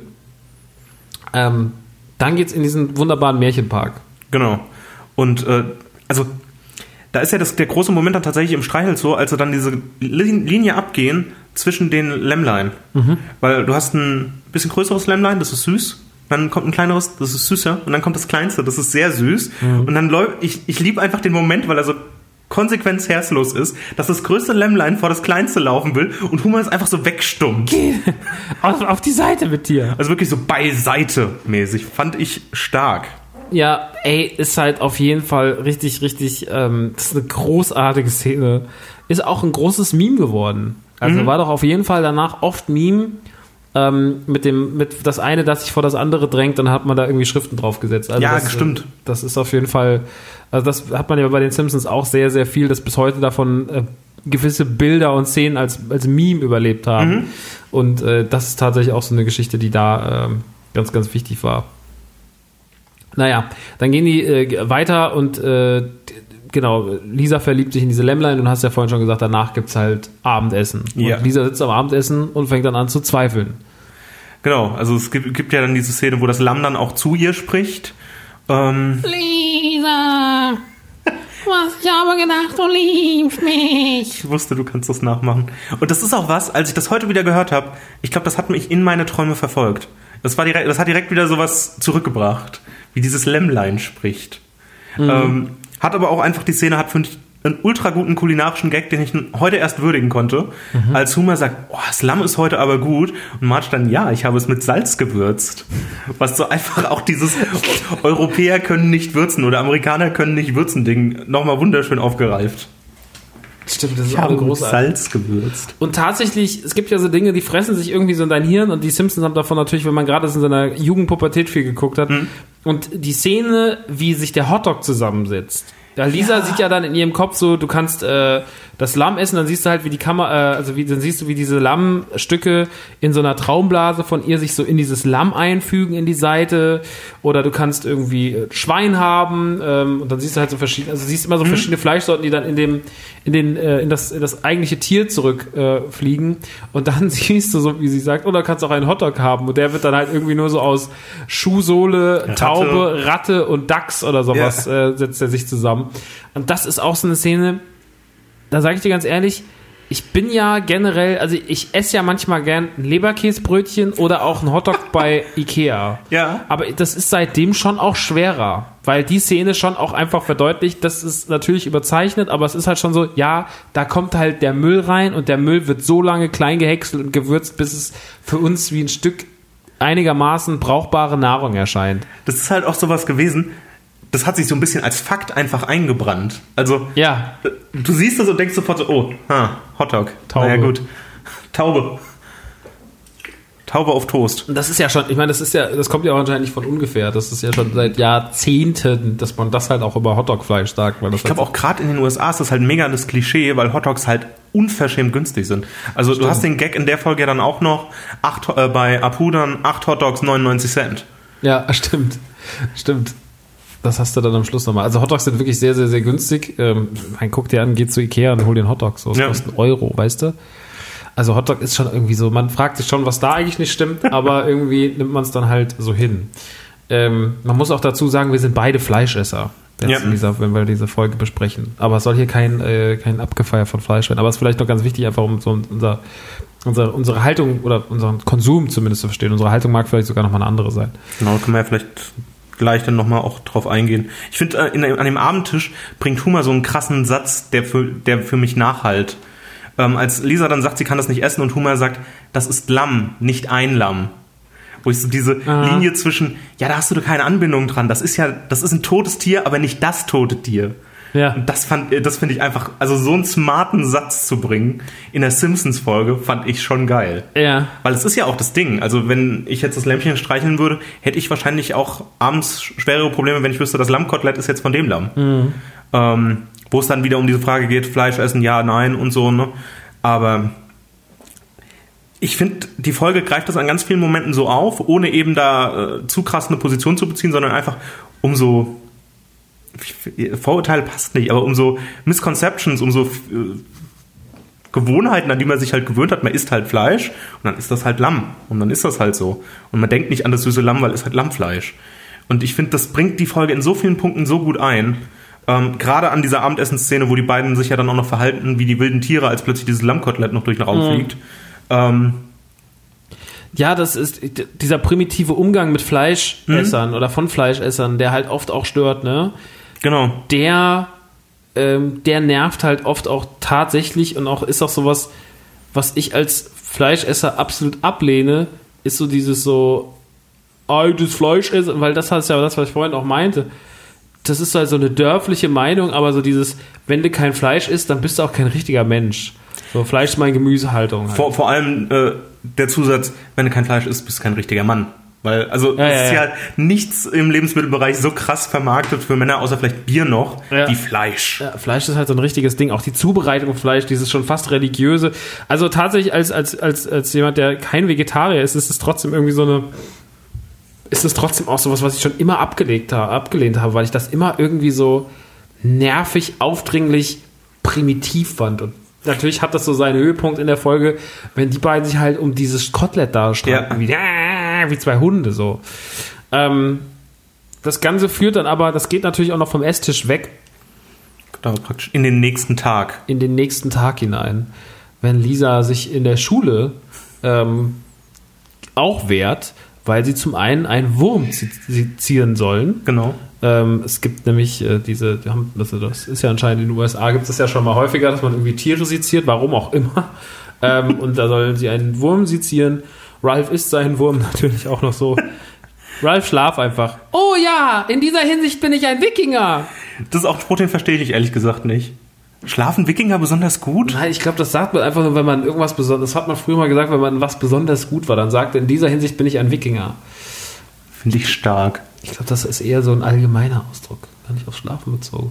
Ähm, dann geht's in diesen wunderbaren Märchenpark. Genau. Und, äh, also... Da ist ja das, der große Moment dann tatsächlich im Streichelzoo, als sie dann diese Linie abgehen zwischen den Lämmlein. Mhm. Weil du hast ein bisschen größeres Lämmlein, das ist süß. Dann kommt ein kleineres, das ist süßer. Und dann kommt das kleinste, das ist sehr süß. Mhm. Und dann läuft, ich, ich liebe einfach den Moment, weil er so konsequent herzlos ist, dass das größte Lämmlein vor das kleinste laufen will und Homer ist einfach so wegstummt. auf, auf die Seite mit dir. Also wirklich so beiseite mäßig. Fand ich stark. Ja, ey, ist halt auf jeden Fall richtig, richtig, ähm, das ist eine großartige Szene. Ist auch ein großes Meme geworden. Also mhm. war doch auf jeden Fall danach oft Meme ähm, mit dem, mit das eine, das sich vor das andere drängt, dann hat man da irgendwie Schriften draufgesetzt. Also ja, das, stimmt. Das ist auf jeden Fall, also das hat man ja bei den Simpsons auch sehr, sehr viel, dass bis heute davon äh, gewisse Bilder und Szenen als, als Meme überlebt haben. Mhm. Und äh, das ist tatsächlich auch so eine Geschichte, die da äh, ganz, ganz wichtig war. Naja, dann gehen die äh, weiter und äh, genau, Lisa verliebt sich in diese Lämmlein und du hast ja vorhin schon gesagt, danach gibt's halt Abendessen. Ja. Und Lisa sitzt am Abendessen und fängt dann an zu zweifeln. Genau, also es gibt, gibt ja dann diese Szene, wo das Lamm dann auch zu ihr spricht. Ähm, Lisa, was, ich habe gedacht, du liebst mich. Ich wusste, du kannst das nachmachen. Und das ist auch was, als ich das heute wieder gehört habe, ich glaube, das hat mich in meine Träume verfolgt. Das, war direkt, das hat direkt wieder sowas zurückgebracht, wie dieses Lämmlein spricht. Mhm. Ähm, hat aber auch einfach, die Szene hat, finde ich, einen ultra guten kulinarischen Gag, den ich heute erst würdigen konnte, mhm. als Homer sagt, oh, das Lamm ist heute aber gut und Marge dann, ja, ich habe es mit Salz gewürzt. Was so einfach auch dieses Europäer können nicht würzen oder Amerikaner können nicht würzen Ding nochmal wunderschön aufgereift. Stimmt, das ist ich auch habe großartig. Salz gewürzt. Und tatsächlich, es gibt ja so Dinge, die fressen sich irgendwie so in dein Hirn und die Simpsons haben davon natürlich, wenn man gerade in seiner Jugendpubertät viel geguckt hat. Hm. Und die Szene, wie sich der Hotdog zusammensetzt. Ja, Lisa ja. sieht ja dann in ihrem Kopf so, du kannst äh, das Lamm essen, dann siehst du halt, wie die Kamera, äh, also wie, dann siehst du, wie diese Lammstücke in so einer Traumblase von ihr sich so in dieses Lamm einfügen, in die Seite. Oder du kannst irgendwie äh, Schwein haben ähm, und dann siehst du halt so verschiedene, also siehst immer so mhm. verschiedene Fleischsorten, die dann in dem, in den, äh, in das, in das eigentliche Tier zurückfliegen. Äh, fliegen. Und dann siehst du so, wie sie sagt, oder kannst auch einen Hotdog haben und der wird dann halt irgendwie nur so aus Schuhsohle, Ratte. Taube, Ratte und Dachs oder sowas ja. äh, setzt er sich zusammen. Und das ist auch so eine Szene, da sage ich dir ganz ehrlich, ich bin ja generell, also ich esse ja manchmal gern ein Leberkäsebrötchen oder auch ein Hotdog bei Ikea. Ja. Aber das ist seitdem schon auch schwerer, weil die Szene schon auch einfach verdeutlicht, das ist natürlich überzeichnet, aber es ist halt schon so, ja, da kommt halt der Müll rein und der Müll wird so lange klein gehäckselt und gewürzt, bis es für uns wie ein Stück einigermaßen brauchbare Nahrung erscheint. Das ist halt auch sowas gewesen, das hat sich so ein bisschen als Fakt einfach eingebrannt. Also, ja. Du siehst das und denkst sofort so, oh, ha, Hotdog. Taube. Naja, gut. Taube. Taube auf Toast. Und das ist ja schon, ich meine, das ist ja, das kommt ja auch anscheinend nicht von ungefähr. Das ist ja schon seit Jahrzehnten, dass man das halt auch über Hotdogfleisch sagt. Weil das ich glaube auch gerade in den U S A ist das halt mega das Klischee, weil Hotdogs halt unverschämt günstig sind. Also Stimmt. Du hast den Gag in der Folge ja dann auch noch, acht, äh, bei Apu dann acht Hotdogs neunundneunzig Cent. Ja, stimmt. Stimmt. Das hast du dann am Schluss nochmal. Also Hotdogs sind wirklich sehr, sehr, sehr günstig. Ähm, man guckt dir an, geht zu Ikea und hol den Hotdog. So, das ja. kostet einen Euro, weißt du? Also Hotdog ist schon irgendwie so, man fragt sich schon, was da eigentlich nicht stimmt, aber irgendwie nimmt man es dann halt so hin. Ähm, man muss auch dazu sagen, wir sind beide Fleischesser, ja. in dieser, wenn wir diese Folge besprechen. Aber es soll hier kein, äh, kein Abgefeier von Fleisch werden. Aber es ist vielleicht noch ganz wichtig, einfach um so unser, unsere, unsere Haltung oder unseren Konsum zumindest zu verstehen. Unsere Haltung mag vielleicht sogar noch mal eine andere sein. Genau, können wir ja vielleicht gleich dann nochmal auch drauf eingehen. Ich finde, äh, an dem Abendtisch bringt Homer so einen krassen Satz, der für, der für mich nachhallt. Ähm, als Lisa dann sagt, sie kann das nicht essen und Homer sagt, das ist Lamm, nicht ein Lamm. Wo ich so diese Aha. Linie zwischen, ja, da hast du doch keine Anbindung dran, das ist ja, das ist ein totes Tier, aber nicht das tote Tier. Ja. Und das fand, das finde ich einfach, also so einen smarten Satz zu bringen in der Simpsons-Folge fand ich schon geil. Ja. Weil es ist ja auch das Ding. Also wenn ich jetzt das Lämpchen streicheln würde, hätte ich wahrscheinlich auch abends schwerere Probleme, wenn ich wüsste, das Lammkotelett ist jetzt von dem Lamm. Mhm. Ähm, wo es dann wieder um diese Frage geht, Fleisch essen, ja, nein und so, ne? Aber ich finde, die Folge greift das an ganz vielen Momenten so auf, ohne eben da äh, zu krass eine Position zu beziehen, sondern einfach um so Vorurteile passt nicht, aber um so Misconceptions, um so äh, Gewohnheiten, an die man sich halt gewöhnt hat. Man isst halt Fleisch und dann ist das halt Lamm und dann ist das halt so. Und man denkt nicht an das süße Lamm, weil es halt Lammfleisch. Und ich finde, das bringt die Folge in so vielen Punkten so gut ein. Ähm, gerade an dieser Abendessensszene, wo die beiden sich ja dann auch noch verhalten wie die wilden Tiere, als plötzlich dieses Lammkotelett noch durch den Raum mhm. fliegt. Ähm, Ja, das ist dieser primitive Umgang mit Fleischessern mhm. oder von Fleischessern, der halt oft auch stört, ne? Genau. Der, ähm, der nervt halt oft auch tatsächlich und auch ist auch sowas, was ich als Fleischesser absolut ablehne, ist so dieses so, altes Fleischessen, weil das ist ja das, was ich vorhin auch meinte. Das ist halt so eine dörfliche Meinung, aber so dieses, wenn du kein Fleisch isst, dann bist du auch kein richtiger Mensch. So, Fleisch ist meine Gemüsehaltung. Halt. Vor, vor allem äh, der Zusatz, wenn du kein Fleisch isst, bist du kein richtiger Mann. Weil, also, ja, es ist ja, ja nichts im Lebensmittelbereich so krass vermarktet für Männer, außer vielleicht Bier noch, ja. wie Fleisch. Ja, Fleisch ist halt so ein richtiges Ding. Auch die Zubereitung von Fleisch, dieses schon fast religiöse. Also tatsächlich, als, als, als, als jemand, der kein Vegetarier ist, ist es trotzdem irgendwie so eine, ist es trotzdem auch sowas, was ich schon immer abgelegt habe, abgelehnt habe, weil ich das immer irgendwie so nervig, aufdringlich, primitiv fand. Und natürlich hat das so seinen Höhepunkt in der Folge, wenn die beiden sich halt um dieses Kotelett da streiten, ja. wie, wie zwei Hunde so. Ähm, das Ganze führt dann aber, das geht natürlich auch noch vom Esstisch weg. Genau, praktisch in den nächsten Tag. In den nächsten Tag hinein. Wenn Lisa sich in der Schule ähm, auch wehrt, weil sie zum einen einen Wurm sezieren sollen. Genau. Ähm, es gibt nämlich äh, diese, die haben, das, das ist ja anscheinend in den U S A, gibt es das ja schon mal häufiger, dass man irgendwie Tiere seziert, warum auch immer. Ähm, und da sollen sie einen Wurm sezieren. Ralph isst seinen Wurm natürlich auch noch so. Ralph schlaf einfach. Oh ja, in dieser Hinsicht bin ich ein Wikinger. Das ist auch ein Spruch, den verstehe ich ehrlich gesagt nicht. Schlafen Wikinger besonders gut? Nein, ich glaube, das sagt man einfach nur, wenn man irgendwas besonders, das hat man früher mal gesagt, wenn man was besonders gut war, dann sagt er, in dieser Hinsicht bin ich ein Wikinger. Finde ich stark. Ich glaube, das ist eher so ein allgemeiner Ausdruck, gar nicht aufs Schlafen bezogen.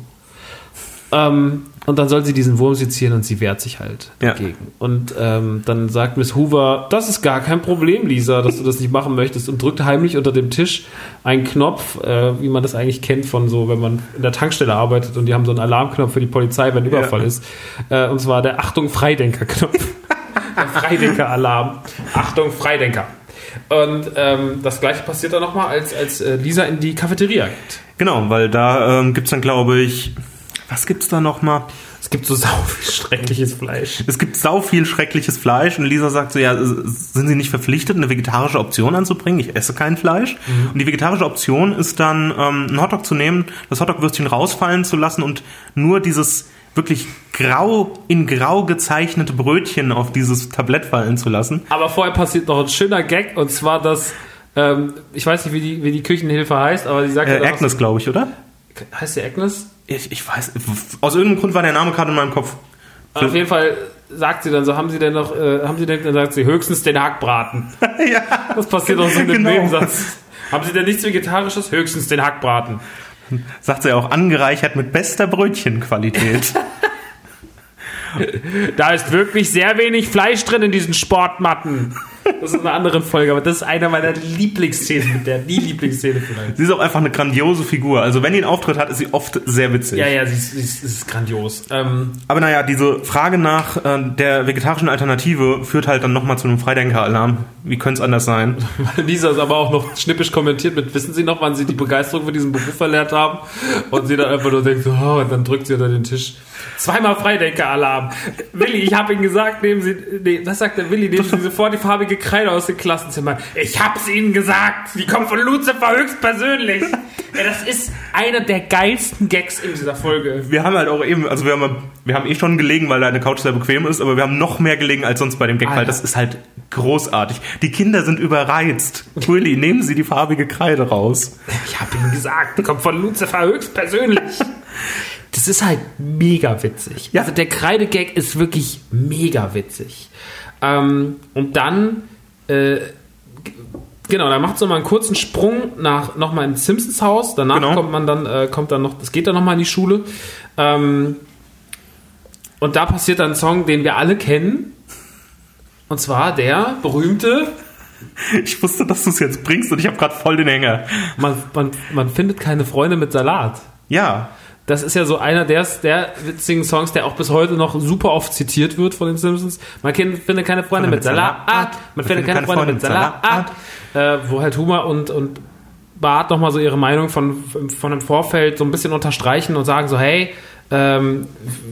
Ähm, und dann soll sie diesen Wurm sezieren und sie wehrt sich halt ja. dagegen. Und ähm, dann sagt Miss Hoover, das ist gar kein Problem, Lisa, dass du das nicht machen möchtest, und drückt heimlich unter dem Tisch einen Knopf, äh, wie man das eigentlich kennt von so, wenn man in der Tankstelle arbeitet und die haben so einen Alarmknopf für die Polizei, wenn ein Überfall ja. ist. Äh, und zwar der Achtung Freidenker-Knopf. Der Freidenker-Alarm. Achtung Freidenker. Und ähm, das gleiche passiert dann nochmal, als, als äh, Lisa in die Cafeteria geht. Genau, weil da ähm, gibt es dann, glaube ich, was gibt's da nochmal? Es gibt so sau viel schreckliches Fleisch. Es gibt sau viel schreckliches Fleisch und Lisa sagt so, ja, sind Sie nicht verpflichtet, eine vegetarische Option anzubringen? Ich esse kein Fleisch. Mhm. Und die vegetarische Option ist dann, ähm, einen Hotdog zu nehmen, das Hotdog-Würstchen rausfallen zu lassen und nur dieses wirklich grau, in grau gezeichnete Brötchen auf dieses Tablett fallen zu lassen. Aber vorher passiert noch ein schöner Gag, und zwar, dass, ähm, ich weiß nicht, wie die, wie die Küchenhilfe heißt, aber die sagt äh, ja Agnes, glaube ich, oder? Heißt sie Agnes? Ich, ich weiß, aus irgendeinem Grund war der Name gerade in meinem Kopf. Auf jeden Fall sagt sie dann so, haben Sie denn noch, äh, haben Sie denn, dann sagt sie, höchstens den Hackbraten. Ja. Das passiert auch so in dem genau. Nebensatz. Haben Sie denn nichts Vegetarisches? Höchstens den Hackbraten. Sagt sie auch, angereichert mit bester Brötchenqualität. Da ist wirklich sehr wenig Fleisch drin in diesen Sportmatten. Das ist eine andere Folge, aber das ist einer meiner Lieblingsszenen mit der, die Lieblingsszene vielleicht. Sie ist auch einfach eine grandiose Figur. Also wenn die einen Auftritt hat, ist sie oft sehr witzig. Ja, ja, sie ist, sie ist, sie ist grandios. Ähm, aber naja, diese Frage nach äh, der vegetarischen Alternative führt halt dann nochmal zu einem Freidenker-Alarm. Wie könnte es anders sein? Lisa ist aber auch noch schnippisch kommentiert mit, wissen Sie noch, wann Sie die Begeisterung für diesen Beruf verlernt haben? Und sie dann einfach nur denkt so, oh, und dann drückt sie unter den Tisch. Zweimal Freidenker-Alarm. Willi, ich habe Ihnen gesagt, nehmen Sie, nee, was sagt der Willi, nehmen Sie sofort die farbige Kreide aus dem Klassenzimmer. Ich hab's Ihnen gesagt, die kommt von Lucifer höchstpersönlich. Ja, das ist einer der geilsten Gags in dieser Folge. Wir haben halt auch eben, also wir haben, wir haben eh schon gelegen, weil deine Couch sehr bequem ist, aber wir haben noch mehr gelegen als sonst bei dem Gag, Alter. Weil das ist halt großartig. Die Kinder sind überreizt. Willi, nehmen Sie die farbige Kreide raus. Ich habe Ihnen gesagt, die kommt von Lucifer höchstpersönlich. Das ist halt mega witzig. Ja. Also der Kreidegag ist wirklich mega witzig. Ähm, und dann, äh, genau, da macht so mal einen kurzen Sprung nach nochmal ins Simpsons Haus. Danach genau. kommt man dann, äh, kommt dann noch, das geht dann nochmal in die Schule. Ähm, und da passiert dann ein Song, den wir alle kennen. Und zwar der berühmte. Ich wusste, dass du es jetzt bringst und ich habe gerade voll den Hänger. Man, man, man findet keine Freunde mit Salat. Ja. Das ist ja so einer der, der witzigen Songs, der auch bis heute noch super oft zitiert wird von den Simpsons. Man findet keine Freunde mit Salat. Man findet keine Freunde mit Salat. Äh, wo halt Homer und, und Bart nochmal so ihre Meinung von, von dem Vorfeld so ein bisschen unterstreichen und sagen so, hey, ähm,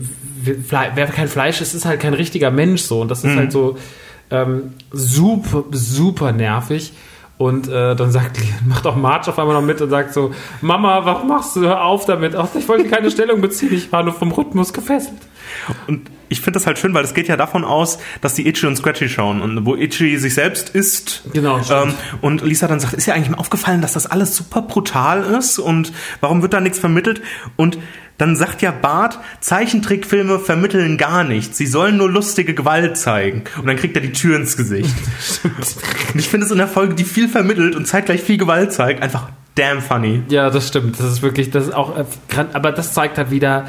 wer kein Fleisch ist, ist halt kein richtiger Mensch so. Und das ist mhm. halt so ähm, super, super nervig. Und äh, dann sagt, macht auch Marge auf einmal noch mit und sagt so, Mama, was machst du? Hör auf damit. Ach, ich wollte keine Stellung beziehen, ich war nur vom Rhythmus gefesselt. Und ich finde das halt schön, weil es geht ja davon aus, dass die Itchy und Scratchy schauen und wo Itchy sich selbst isst. Genau. Ähm, und Lisa dann sagt, ist ja eigentlich mal aufgefallen, dass das alles super brutal ist und warum wird da nichts vermittelt? Und dann sagt ja Bart, Zeichentrickfilme vermitteln gar nichts. Sie sollen nur lustige Gewalt zeigen. Und dann kriegt er die Tür ins Gesicht. Und ich finde es in der Folge, die viel vermittelt und zeitgleich viel Gewalt zeigt, einfach damn funny. Ja, das stimmt. Das ist wirklich, das ist auch, aber das zeigt halt wieder,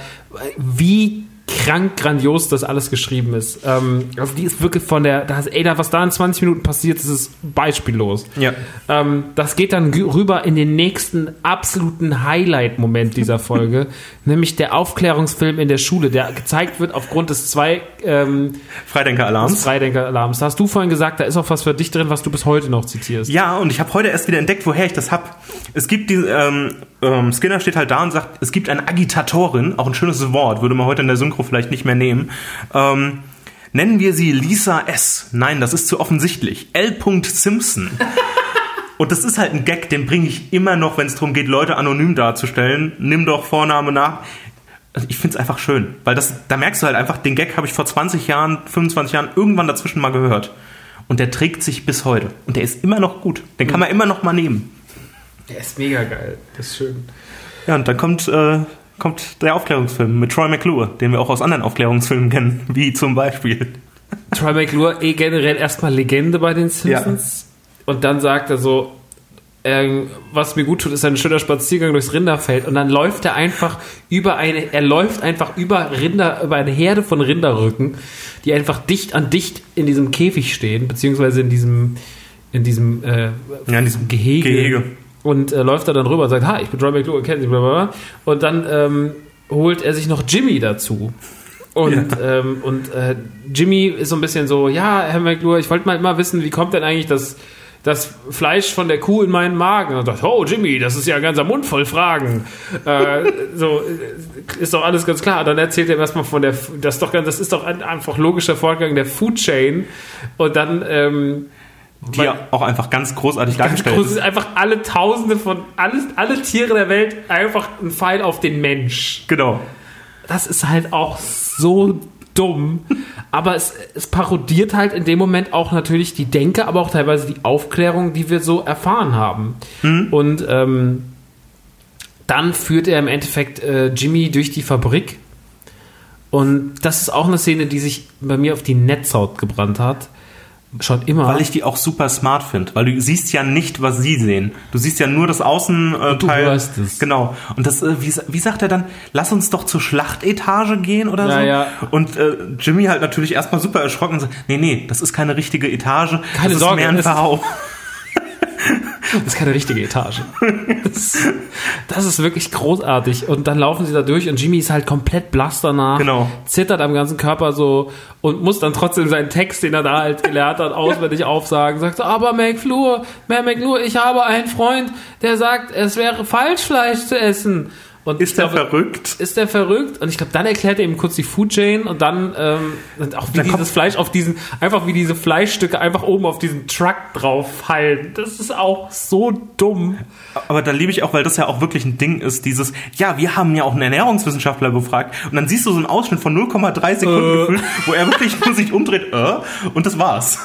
wie krank grandios das alles geschrieben ist. Ähm, also die ist wirklich von der, das, ey, was da in zwanzig Minuten passiert, das ist beispiellos. Ja. Ähm, das geht dann rüber in den nächsten absoluten Highlight-Moment dieser Folge, nämlich der Aufklärungsfilm in der Schule, der gezeigt wird aufgrund des zwei ähm, Freidenker-Alarms. Freidenker-Alarms. Da hast du vorhin gesagt, da ist auch was für dich drin, was du bis heute noch zitierst. Ja, und ich habe heute erst wieder entdeckt, woher ich das hab. Es gibt die, ähm, ähm, Skinner steht halt da und sagt, es gibt eine Agitatorin, auch ein schönes Wort, würde man heute in der Synchro vielleicht nicht mehr nehmen. Ähm, nennen wir sie Lisa S. Nein, das ist zu offensichtlich. L. Simpson. Und das ist halt ein Gag, den bringe ich immer noch, wenn es darum geht, Leute anonym darzustellen. Nimm doch Vorname nach. Also ich finde es einfach schön, weil das, da merkst du halt einfach, den Gag habe ich vor zwanzig Jahren, fünfundzwanzig Jahren irgendwann dazwischen mal gehört. Und der trägt sich bis heute. Und der ist immer noch gut. Den kann man immer noch mal nehmen. Der ist mega geil. Das ist schön. Ja, und dann kommt, äh, kommt der Aufklärungsfilm mit Troy McClure, den wir auch aus anderen Aufklärungsfilmen kennen, wie zum Beispiel. Troy McClure, eh generell erstmal Legende bei den Simpsons. Ja. Und dann sagt er so, äh, was mir gut tut, ist ein schöner Spaziergang durchs Rinderfeld. Und dann läuft er einfach über eine, er läuft einfach über Rinder, über eine Herde von Rinderrücken, die einfach dicht an dicht in diesem Käfig stehen, beziehungsweise in diesem, in diesem, äh, ja, in diesem Gehege. Gehege. Und äh, läuft da dann rüber und sagt, ha, ich bin Troy McClure, kennen Sie, blablabla. Und dann ähm, holt er sich noch Jimmy dazu. Und, ja. ähm, und äh, Jimmy ist so ein bisschen so, ja, Herr McClure, ich wollte mal immer wissen, wie kommt denn eigentlich das, das Fleisch von der Kuh in meinen Magen? Und sagt, oh, Jimmy, das ist ja ein ganzer Mund voll Fragen. äh, so, ist doch alles ganz klar. Dann erzählt er erstmal von der, das, ist doch, das ist doch ein einfach logischer Fortgang der Food Chain. Und dann, ähm, die ja auch einfach ganz großartig dargestellt ist. Einfach alle Tausende von, alles, alle Tiere der Welt, einfach ein Pfeil auf den Mensch. Genau. Das ist halt auch so dumm. Aber es, es parodiert halt in dem Moment auch natürlich die Denke, aber auch teilweise die Aufklärung, die wir so erfahren haben. Mhm. Und ähm, dann führt er im Endeffekt äh, Jimmy durch die Fabrik. Und das ist auch eine Szene, die sich bei mir auf die Netzhaut gebrannt hat. Schon immer. Weil ich die auch super smart finde. Weil du siehst ja nicht, was sie sehen. Du siehst ja nur das Außenteil. Und du hörst es. Genau. Und das, wie, wie sagt er dann? Lass uns doch zur Schlachtetage gehen oder ja, so. Ja. Und äh, Jimmy halt natürlich erstmal super erschrocken und sagt, nee, nee, das ist keine richtige Etage. Keine das Sorge, ist mehr ein Verhau. Das ist keine richtige Etage. Das, das ist wirklich großartig. Und dann laufen sie da durch und Jimmy ist halt komplett blass danach. Genau. Zittert am ganzen Körper so und muss dann trotzdem seinen Text, den er da halt gelernt hat, auswendig aufsagen. Sagt so, aber McClure, Herr McClure, ich habe einen Freund, der sagt, es wäre falsch, Fleisch zu essen. Und ist der glaube, verrückt? Ist der verrückt? Und ich glaube, dann erklärt er ihm kurz die Food Chain und dann ähm, auch wie dann dieses Fleisch auf diesen, einfach wie diese Fleischstücke einfach oben auf diesen Truck drauf fallen. Das ist auch so dumm. Aber da liebe ich auch, weil das ja auch wirklich ein Ding ist, dieses, ja, wir haben ja auch einen Ernährungswissenschaftler befragt und dann siehst du so einen Ausschnitt von null Komma drei Sekunden äh. gefühlt, wo er wirklich nur sich umdreht, äh, und das war's.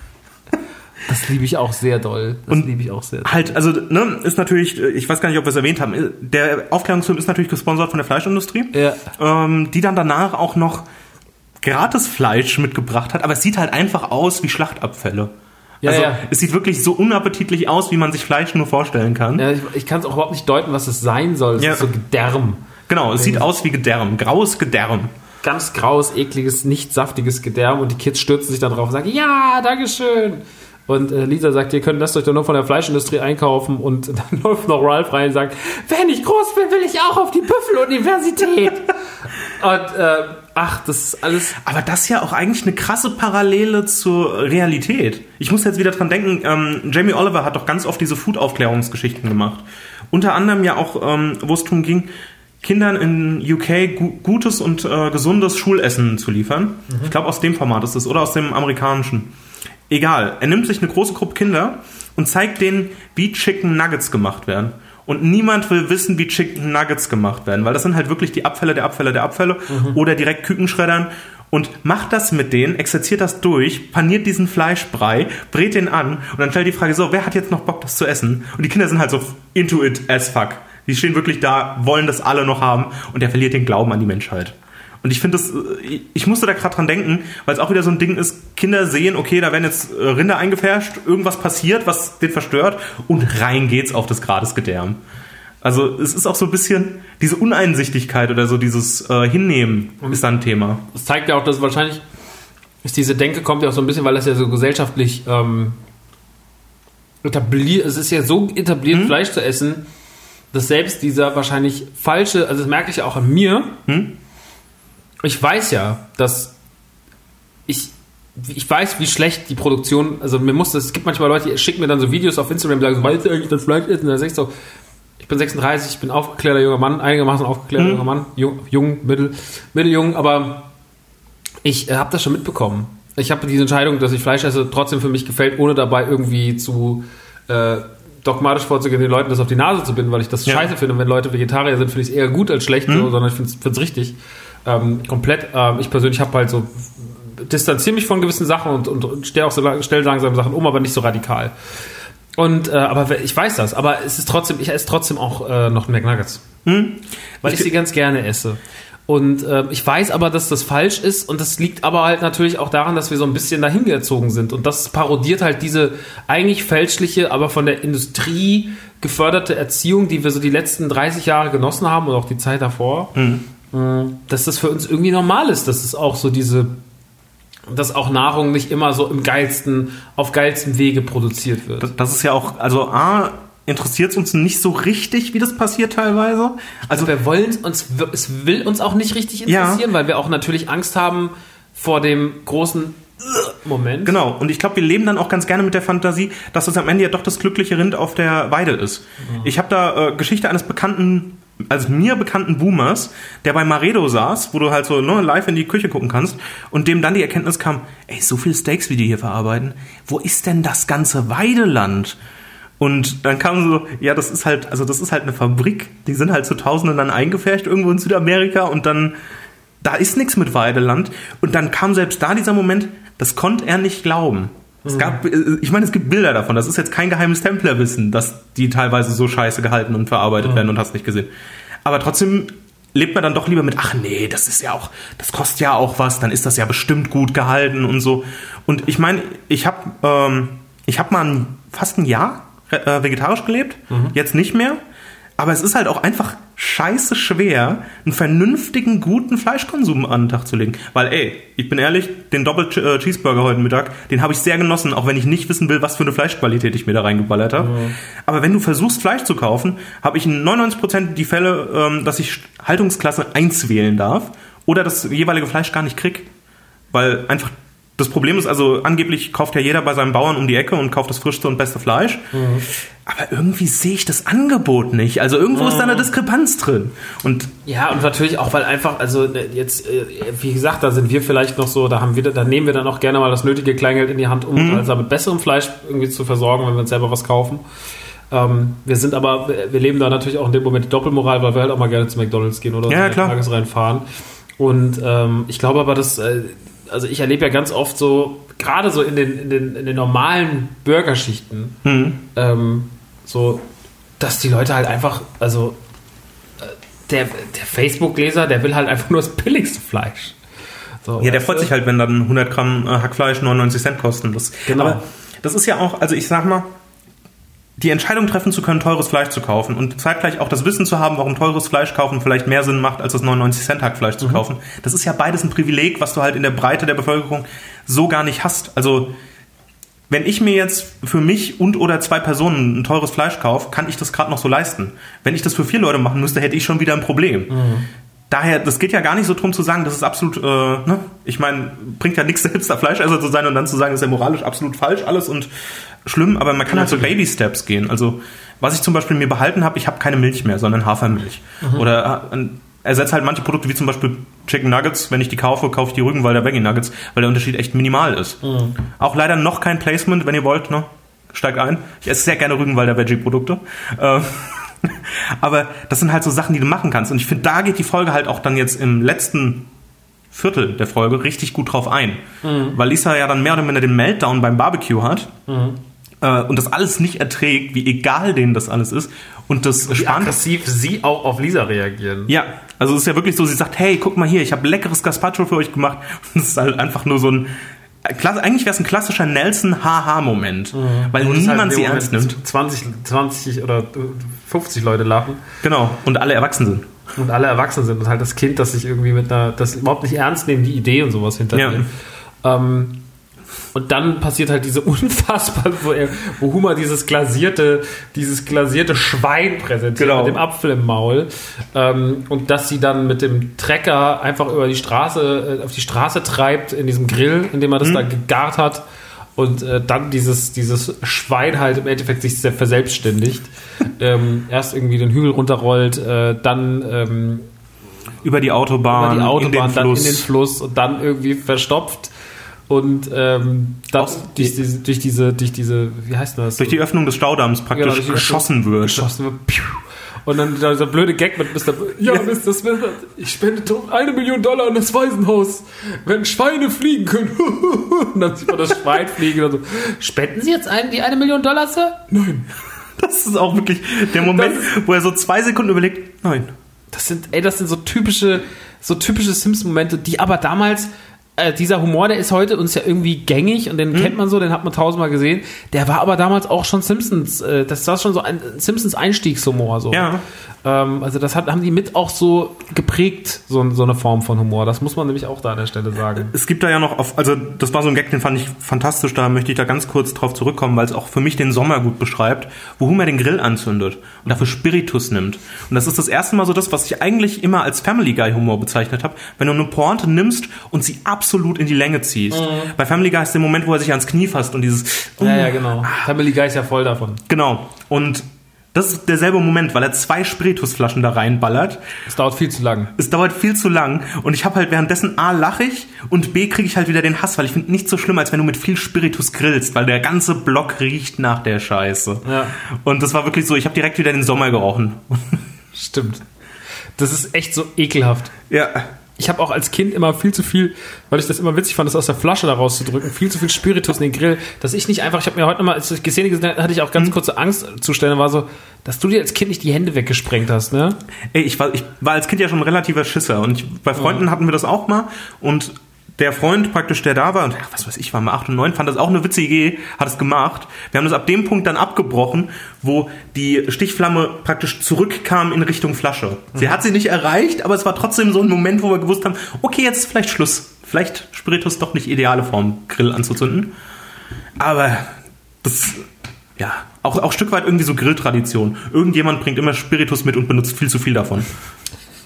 Das liebe ich auch sehr doll. Das und liebe ich auch sehr doll. Halt, also, ne, ist natürlich, ich weiß gar nicht, ob wir es erwähnt haben, der Aufklärungsfilm ist natürlich gesponsert von der Fleischindustrie, ja. ähm, die dann danach auch noch gratis Fleisch mitgebracht hat, aber es sieht halt einfach aus wie Schlachtabfälle. Ja, also, ja. Es sieht wirklich so unappetitlich aus, wie man sich Fleisch nur vorstellen kann. Ja, ich ich kann es auch überhaupt nicht deuten, was es sein soll. Es ja. ist so Gedärm. Genau, es sieht aus wie Gedärm, graues Gedärm. Ganz graues, ekliges, nicht saftiges Gedärm und die Kids stürzen sich dann drauf und sagen, ja, dankeschön. Und äh, Lisa sagt, ihr könnt lasst euch doch nur von der Fleischindustrie einkaufen. Und dann läuft noch Ralph rein und sagt, wenn ich groß bin, will ich auch auf die Büffel-Universität. Und äh, ach, das ist alles... Aber das ist ja auch eigentlich eine krasse Parallele zur Realität. Ich muss jetzt wieder dran denken, ähm, Jamie Oliver hat doch ganz oft diese Food-Aufklärungsgeschichten gemacht. Unter anderem ja auch, ähm, wo es darum ging, Kindern in U K gu- gutes und äh, gesundes Schulessen zu liefern. Mhm. Ich glaube, aus dem Format ist es oder aus dem amerikanischen. Egal, er nimmt sich eine große Gruppe Kinder und zeigt denen, wie Chicken Nuggets gemacht werden. Und niemand will wissen, wie Chicken Nuggets gemacht werden, weil das sind halt wirklich die Abfälle der Abfälle der Abfälle mhm. oder direkt Kükenschreddern. Und macht das mit denen, exerziert das durch, paniert diesen Fleischbrei, brät den an und dann stellt die Frage so, wer hat jetzt noch Bock, das zu essen? Und die Kinder sind halt so into it as fuck. Die stehen wirklich da, wollen das alle noch haben und der verliert den Glauben an die Menschheit. Und ich finde das, ich musste da gerade dran denken, weil es auch wieder so ein Ding ist, Kinder sehen, okay, da werden jetzt Rinder eingefärscht, irgendwas passiert, was den verstört und rein geht's auf das gratis Gedärm. Also es ist auch so ein bisschen diese Uneinsichtigkeit oder so dieses äh, Hinnehmen ist da ein Thema. Das zeigt ja auch, dass wahrscheinlich ist diese Denke kommt ja auch so ein bisschen, weil das ja so gesellschaftlich ähm, etabliert, es ist ja so etabliert, hm? Fleisch zu essen, dass selbst dieser wahrscheinlich falsche, also das merke ich ja auch an mir, hm? Ich weiß ja, dass ich, ich weiß, wie schlecht die Produktion, also mir muss das, es gibt manchmal Leute, die schicken mir dann so Videos auf Instagram, die sagen so, weißt du eigentlich, das Fleisch ist? Und dann sag ich so, ich bin sechsunddreißig, ich bin aufgeklärter junger Mann, einigermaßen aufgeklärter mhm. junger Mann, jung, jung mittel, mitteljung, aber ich äh, habe das schon mitbekommen. Ich habe diese Entscheidung, dass ich Fleisch esse, trotzdem für mich gefällt, ohne dabei irgendwie zu äh, dogmatisch vorzugehen, den Leuten das auf die Nase zu binden, weil ich das ja. scheiße finde. Und wenn Leute Vegetarier sind, finde ich es eher gut als schlecht, mhm. so, sondern ich finde es richtig. Ähm, komplett. Ähm, ich persönlich habe halt so distanziere mich von gewissen Sachen und, und, und stelle auch so stell langsam Sachen um, aber nicht so radikal. Und äh, aber ich weiß das, aber es ist trotzdem, ich esse trotzdem auch äh, noch McNuggets, hm? weil ich, ich sie ganz gerne esse. Und äh, ich weiß aber, dass das falsch ist und das liegt aber halt natürlich auch daran, dass wir so ein bisschen dahin gezogen sind und das parodiert halt diese eigentlich fälschliche, aber von der Industrie geförderte Erziehung, die wir so die letzten dreißig Jahre genossen haben und auch die Zeit davor. Hm. Dass das für uns irgendwie normal ist, dass es auch so diese, dass auch Nahrung nicht immer so im geilsten, auf geilstem Wege produziert wird. Das, das ist ja auch, also A, interessiert es uns nicht so richtig, wie das passiert teilweise. Also wir wollen uns, es will uns auch nicht richtig interessieren, ja. weil wir auch natürlich Angst haben vor dem großen Moment. Genau, und ich glaube, wir leben dann auch ganz gerne mit der Fantasie, dass das am Ende ja doch das glückliche Rind auf der Weide ist. Mhm. Ich habe da äh, Geschichte eines bekannten also mir bekannten Boomers, der bei Maredo saß, wo du halt so ne, live in die Küche gucken kannst und dem dann die Erkenntnis kam, ey, so viel Steaks, wie die hier verarbeiten, wo ist denn das ganze Weideland? Und dann kam so, ja, das ist halt, also das ist halt eine Fabrik, die sind halt zu Tausenden dann eingefärcht irgendwo in Südamerika und dann, da ist nichts mit Weideland. Und dann kam selbst da dieser Moment, das konnte er nicht glauben. Es gab, ich meine, es gibt Bilder davon. Das ist jetzt kein geheimes Templerwissen, dass die teilweise so scheiße gehalten und verarbeitet mhm. werden und hast nicht gesehen. Aber trotzdem lebt man dann doch lieber mit, ach nee, das ist ja auch, das kostet ja auch was, dann ist das ja bestimmt gut gehalten und so. Und ich meine, ich habe ähm, ich habe mal ein, fast ein Jahr äh, vegetarisch gelebt, mhm. jetzt nicht mehr. Aber es ist halt auch einfach scheiße schwer, einen vernünftigen, guten Fleischkonsum an den Tag zu legen. Weil, ey, ich bin ehrlich, den Doppel-Cheeseburger heute Mittag, den habe ich sehr genossen, auch wenn ich nicht wissen will, was für eine Fleischqualität ich mir da reingeballert habe. Mhm. Aber wenn du versuchst, Fleisch zu kaufen, habe ich in neunundneunzig Prozent die Fälle, ähm, dass ich Haltungsklasse eins wählen darf oder das jeweilige Fleisch gar nicht krieg. Weil einfach Das Problem ist also, angeblich kauft ja jeder bei seinem Bauern um die Ecke und kauft das frischste und beste Fleisch. Mhm. Aber irgendwie sehe ich das Angebot nicht. Also irgendwo mhm. ist da eine Diskrepanz drin. Und ja, und natürlich auch, weil einfach, also jetzt, wie gesagt, da sind wir vielleicht noch so, da haben wir, da nehmen wir dann auch gerne mal das nötige Kleingeld in die Hand, um mhm. also mit besserem Fleisch irgendwie zu versorgen, wenn wir uns selber was kaufen. Ähm, wir sind aber, wir leben da natürlich auch in dem Moment die Doppelmoral, weil wir halt auch mal gerne zu McDonald's gehen oder ja, so Tages reinfahren. Und ähm, ich glaube aber, dass äh, also ich erlebe ja ganz oft so, gerade so in den, in den, in den normalen Bürgerschichten, mhm. ähm, so, dass die Leute halt einfach, also äh, der, der Facebook-Leser, der will halt einfach nur das billigste Fleisch. So, ja, der freut sich halt, wenn dann hundert Gramm äh, Hackfleisch neunundneunzig Cent kosten. Das, genau. Aber das ist ja auch, also ich sag mal, die Entscheidung treffen zu können, teures Fleisch zu kaufen und zeitgleich auch das Wissen zu haben, warum teures Fleisch kaufen vielleicht mehr Sinn macht, als das neunundneunzig Cent Hackfleisch zu mhm. kaufen. Das ist ja beides ein Privileg, was du halt in der Breite der Bevölkerung so gar nicht hast. Also wenn ich mir jetzt für mich und oder zwei Personen ein teures Fleisch kaufe, kann ich das gerade noch so leisten. Wenn ich das für vier Leute machen müsste, hätte ich schon wieder ein Problem. Mhm. Daher, das geht ja gar nicht so drum zu sagen, das ist absolut, äh, ne? Ich meine, bringt ja nichts, selbst da Fleischesser zu sein und dann zu sagen, das ist ja moralisch absolut falsch alles und schlimm, aber man kann halt so Baby-Steps gehen. Also, was ich zum Beispiel mir behalten habe, ich habe keine Milch mehr, sondern Hafermilch. Mhm. Oder äh, ersetze halt manche Produkte, wie zum Beispiel Chicken Nuggets. Wenn ich die kaufe, kaufe ich die Rügenwalder Veggie Nuggets, weil der Unterschied echt minimal ist. Mhm. Auch leider noch kein Placement, wenn ihr wollt, ne? Steigt ein. Ich esse sehr gerne Rügenwalder Veggie-Produkte. Äh, aber das sind halt so Sachen, die du machen kannst. Und ich finde, da geht die Folge halt auch dann jetzt im letzten Viertel der Folge richtig gut drauf ein. Mhm. Weil Lisa ja dann mehr oder minder den Meltdown beim Barbecue hat. Mhm. Äh, und das alles nicht erträgt, wie egal denen das alles ist. Und das wie aggressiv sie auch auf Lisa reagieren. Ja, also es ist ja wirklich so, sie sagt, hey, guck mal hier, ich habe leckeres Gazpacho für euch gemacht. Und es ist halt einfach nur so ein, eigentlich wäre es ein klassischer Nelson-Haha-Moment, mhm. weil und niemand halt sie ernst nimmt. zwanzig, zwanzig oder fünfzig Leute lachen. Genau, und alle erwachsen sind. Und alle erwachsen sind und halt das Kind, das sich irgendwie mit einer, das überhaupt nicht ernst nehmen, die Idee und sowas hinternehmen. Ja. Ähm, und dann passiert halt diese unfassbar, wo, er, wo Homer dieses glasierte, dieses glasierte Schwein präsentiert, genau. mit dem Apfel im Maul. Ähm, und dass sie dann mit dem Trecker einfach über die Straße, äh, auf die Straße treibt, in diesem Grill, in dem er das mhm. da gegart hat. Und äh, dann dieses, dieses Schwein halt im Endeffekt sich sehr verselbstständigt. ähm, erst irgendwie den Hügel runterrollt, äh, dann ähm, über die Autobahn, über die Autobahn in den dann Fluss. in den Fluss und dann irgendwie verstopft. Und ähm, dann durch diese, durch diese, durch diese, wie heißt das? Durch die Öffnung des Staudamms praktisch genau, geschossen wird. Geschossen wird. Und dann dieser blöde Gag mit Mister B- ja, Mister Smith, ich spende eine Million Dollar an das Waisenhaus, wenn Schweine fliegen können. Und dann sieht man das Schwein fliegen und so. Spenden Sie jetzt einen, die eine Million Dollar, Sir? Nein. Das ist auch wirklich der Moment, ist, wo er so zwei Sekunden überlegt, nein. Das sind, ey, das sind so typische, so typische Simpsons-Momente, die aber damals, äh, dieser Humor, der ist heute uns ja irgendwie gängig und den hm. kennt man so, den hat man tausendmal gesehen. Der war aber damals auch schon Simpsons, äh, das war schon so ein Simpsons-Einstiegshumor. So. Ja. Ähm, also das hat, haben die mit auch so geprägt, so, so eine Form von Humor. Das muss man nämlich auch da an der Stelle sagen. Es gibt da ja noch, auf, also das war so ein Gag, den fand ich fantastisch, da möchte ich da ganz kurz drauf zurückkommen, weil es auch für mich den Sommer gut beschreibt, wo Homer den Grill anzündet und dafür Spiritus nimmt. Und das ist das erste Mal so das, was ich eigentlich immer als Family Guy Humor bezeichnet habe, wenn du eine Pointe nimmst und sie absolut in die Länge ziehst. Mhm. Bei Family Guy ist der Moment, wo er sich ans Knie fasst und dieses... Ja, ja, genau. Ah. Family Guy ist ja voll davon. Genau. Und das ist derselbe Moment, weil er zwei Spiritusflaschen da reinballert. Es dauert viel zu lang. Es dauert viel zu lang. Und ich habe halt währenddessen A, lache ich und B, kriege ich halt wieder den Hass, weil ich finde nichts so schlimm, als wenn du mit viel Spiritus grillst, weil der ganze Block riecht nach der Scheiße. Ja. Und das war wirklich so, ich habe direkt wieder den Sommer gerochen. Stimmt. Das ist echt so ekelhaft. Ja. Ich habe auch als Kind immer viel zu viel, weil ich das immer witzig fand, das aus der Flasche da rauszudrücken, viel zu viel Spiritus in den Grill, dass ich nicht einfach, ich habe mir heute nochmal, als ich gesehen habe, hatte ich auch ganz kurze Angstzustände, war so, dass du dir als Kind nicht die Hände weggesprengt hast, ne? Ey, ich war, ich war als Kind ja schon ein relativer Schisser und ich, bei Freunden ja. hatten wir das auch mal und der Freund praktisch, der da war, und was weiß ich, war mal acht und neun, fand das auch eine witzige Idee, hat es gemacht. Wir haben das ab dem Punkt dann abgebrochen, wo die Stichflamme praktisch zurückkam in Richtung Flasche. Sie mhm. hat sie nicht erreicht, aber es war trotzdem so ein Moment, wo wir gewusst haben, okay, jetzt ist vielleicht Schluss. Vielleicht Spiritus doch nicht ideale Form, Grill anzuzünden. Aber das, ja, auch, auch ein Stück weit irgendwie so Grilltradition. Irgendjemand bringt immer Spiritus mit und benutzt viel zu viel davon.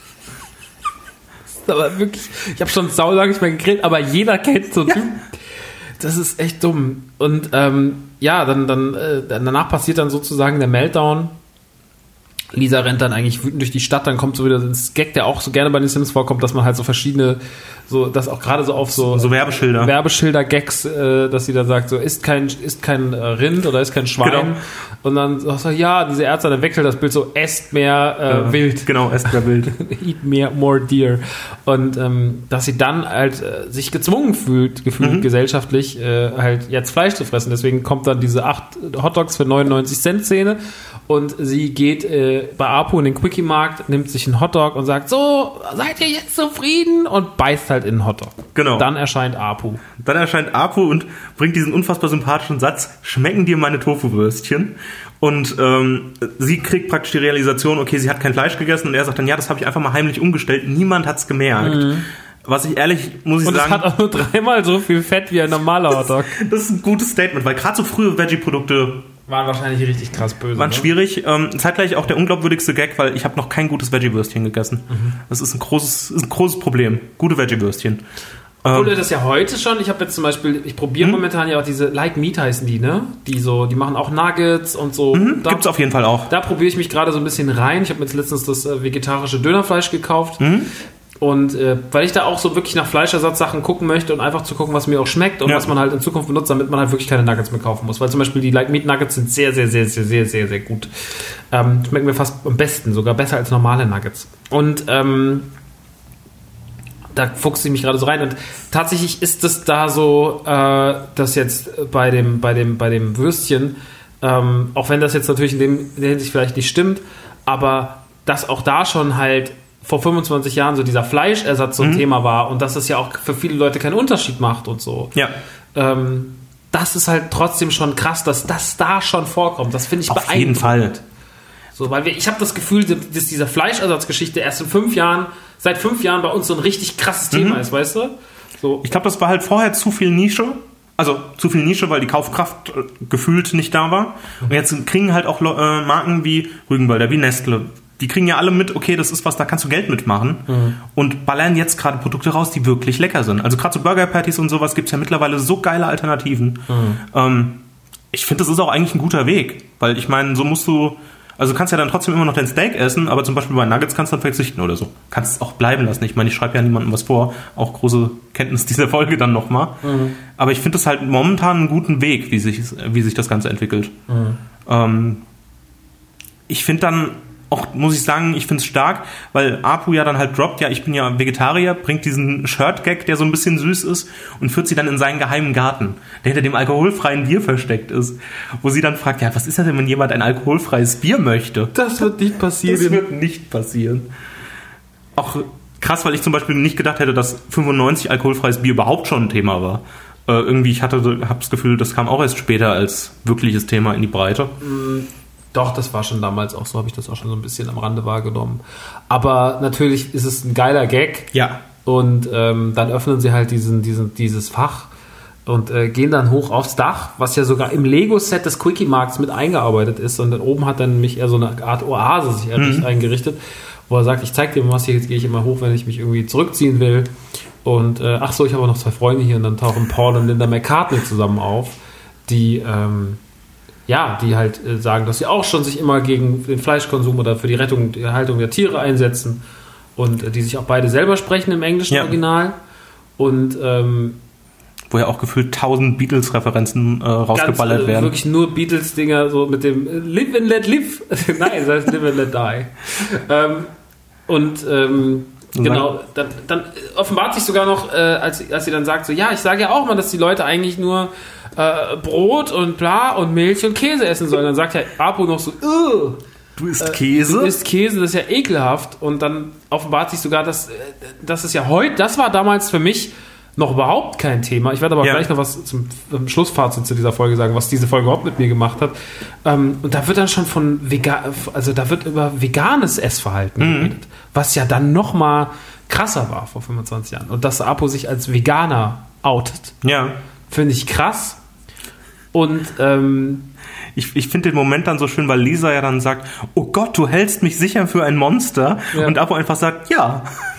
Aber wirklich, ich habe schon sau lange nicht mehr gegrillt, aber jeder kennt so einen Typen, Das ist echt dumm. Und ähm, ja, dann, dann äh, danach passiert dann sozusagen der Meltdown. Lisa rennt dann eigentlich wütend durch die Stadt, dann kommt so wieder das Gag, der auch so gerne bei den Sims vorkommt, dass man halt so verschiedene, so das auch gerade so auf so, so Werbeschilder, Werbeschilder-Gags, äh, dass sie dann sagt, so ist kein, ist kein Rind oder ist kein Schwein. Genau. Und dann so, ja, diese Ärzte, dann wechselt das Bild so, esst mehr äh, ja, wild. Genau, esst mehr wild. Eat mehr, more deer. Und ähm, dass sie dann halt äh, sich gezwungen fühlt, gefühlt mhm. gesellschaftlich, äh, halt jetzt Fleisch zu fressen. Deswegen kommt dann diese acht Hotdogs für neunundneunzig Cent Szene. Und sie geht äh, bei Apu in den Quickie-Markt, nimmt sich einen Hotdog und sagt, so, seid ihr jetzt zufrieden? Und beißt halt in den Hotdog. Genau. Dann erscheint Apu. Dann erscheint Apu und bringt diesen unfassbar sympathischen Satz, schmecken dir meine Tofu-Würstchen? Und ähm, sie kriegt praktisch die Realisation, okay, sie hat kein Fleisch gegessen. Und er sagt dann, ja, das habe ich einfach mal heimlich umgestellt. Niemand hat's gemerkt. Mhm. Was ich ehrlich, muss ich und sagen... Und es hat auch nur dreimal so viel Fett wie ein normaler Hotdog. Das, das ist ein gutes Statement, weil gerade so frühe Veggie-Produkte... waren wahrscheinlich richtig krass böse. Waren ne? schwierig. Ähm, zeitgleich auch der unglaubwürdigste Gag, weil ich habe noch kein gutes Veggie-Würstchen gegessen. Mhm. Das ist ein großes, ist ein großes Problem. Gute Veggie-Würstchen. Obwohl ähm, das ja heute schon, ich habe jetzt zum Beispiel, ich probiere hm? momentan ja auch diese Like Meat heißen die, ne? Die so, die machen auch Nuggets und so. Mhm, da, gibt's auf jeden Fall auch. Da probiere ich mich gerade so ein bisschen rein. Ich habe mir jetzt letztens das äh, vegetarische Dönerfleisch gekauft. Mhm. Und äh, weil ich da auch so wirklich nach Fleischersatzsachen gucken möchte und einfach zu gucken, was mir auch schmeckt und ja. was man halt in Zukunft benutzt, damit man halt wirklich keine Nuggets mehr kaufen muss. Weil zum Beispiel die Like Meat Nuggets sind sehr, sehr, sehr, sehr, sehr, sehr, sehr gut. Ähm, schmecken mir fast am besten, sogar besser als normale Nuggets. Und ähm, da fuchse ich mich gerade so rein. Und tatsächlich ist es da so, äh, dass jetzt bei dem, bei dem, bei dem Würstchen, ähm, auch wenn das jetzt natürlich in, dem, in der Hinsicht vielleicht nicht stimmt, aber dass auch da schon halt vor fünfundzwanzig Jahren so dieser Fleischersatz so ein mhm. Thema war und dass es ja auch für viele Leute keinen Unterschied macht und so. Ja. Ähm, das ist halt trotzdem schon krass, dass das da schon vorkommt. Das finde ich beeindruckend. Auf jeden Fall. So, weil wir, ich habe das Gefühl, dass diese Fleischersatzgeschichte erst in fünf Jahren, seit fünf Jahren bei uns so ein richtig krasses mhm. Thema ist, weißt du? So. Ich glaube, das war halt vorher zu viel Nische. Also zu viel Nische, weil die Kaufkraft äh, gefühlt nicht da war. Mhm. Und jetzt kriegen halt auch äh, Marken wie Rügenwalder, wie Nestle, die kriegen ja alle mit, okay, das ist was, da kannst du Geld mitmachen. Mhm. Und ballern jetzt gerade Produkte raus, die wirklich lecker sind. Also gerade so Burger Patties und sowas gibt es ja mittlerweile so geile Alternativen. Mhm. Ähm, ich finde, das ist auch eigentlich ein guter Weg. Weil ich meine, so musst du, also du kannst ja dann trotzdem immer noch dein Steak essen, aber zum Beispiel bei Nuggets kannst du dann verzichten oder so. Kannst es auch bleiben lassen. Ich meine, ich schreibe ja niemandem was vor. Auch große Kenntnis dieser Folge dann nochmal. Mhm. Aber ich finde das halt momentan einen guten Weg, wie sich, wie sich das Ganze entwickelt. Mhm. Ähm, ich finde dann auch, muss ich sagen, ich finde es stark, weil Apu ja dann halt droppt, ja, ich bin ja Vegetarier, bringt diesen Shirt-Gag, der so ein bisschen süß ist, und führt sie dann in seinen geheimen Garten, der hinter dem alkoholfreien Bier versteckt ist, wo sie dann fragt, ja, was ist das denn, wenn jemand ein alkoholfreies Bier möchte? Das wird nicht passieren. Das wird nicht passieren. Auch krass, weil ich zum Beispiel nicht gedacht hätte, dass fünfundneunzig alkoholfreies Bier überhaupt schon ein Thema war. Äh, irgendwie, ich hatte, hab das Gefühl, das kam auch erst später als wirkliches Thema in die Breite. Mhm. Doch, das war schon damals auch so, habe ich das auch schon so ein bisschen am Rande wahrgenommen. Aber natürlich ist es ein geiler Gag. Ja. Und ähm, dann öffnen sie halt diesen, diesen, dieses Fach und äh, gehen dann hoch aufs Dach, was ja sogar im Lego-Set des Quickie-Markts mit eingearbeitet ist. Und dann oben hat dann nämlich eher so eine Art Oase sich mhm. eingerichtet, wo er sagt, ich zeig dir mal was, hier jetzt gehe ich immer hoch, wenn ich mich irgendwie zurückziehen will. Und äh, ach so, ich habe auch noch zwei Freunde hier und dann tauchen Paul und Linda McCartney zusammen auf, die... Ähm, ja, die halt äh, sagen, dass sie auch schon sich immer gegen den Fleischkonsum oder für die Rettung, die Haltung der Tiere einsetzen und äh, die sich auch beide selber sprechen im englischen ja. Original und ähm, wo ja auch gefühlt tausend Beatles-Referenzen äh, rausgeballert ganz, äh, werden. Wirklich nur Beatles-Dinger, so mit dem äh, Live and Let Live. Nein, das heißt Live and Let Die. ähm, und ähm, genau, dann, dann offenbart sich sogar noch, äh, als, als sie dann sagt, so, ja, ich sage ja auch mal, dass die Leute eigentlich nur äh, Brot und bla und Milch und Käse essen sollen. Dann sagt ja Apu noch so, Ugh, du isst Käse? Du isst Käse, das ist ja ekelhaft. Und dann offenbart sich sogar, dass das ist ja heute, das war damals für mich noch überhaupt kein Thema. Ich werde aber ja. gleich noch was zum Schlussfazit zu dieser Folge sagen, was diese Folge überhaupt mit mir gemacht hat. Ähm, und da wird dann schon von vegan, also da wird über veganes Essverhalten mhm. geredet, was ja dann noch mal krasser war vor fünfundzwanzig Jahren. Und dass Apo sich als Veganer outet, ja. finde ich krass. Und ähm, ich, ich finde den Moment dann so schön, weil Lisa ja dann sagt, oh Gott, du hältst mich sicher für ein Monster. Ja. Und Apo einfach sagt, ja.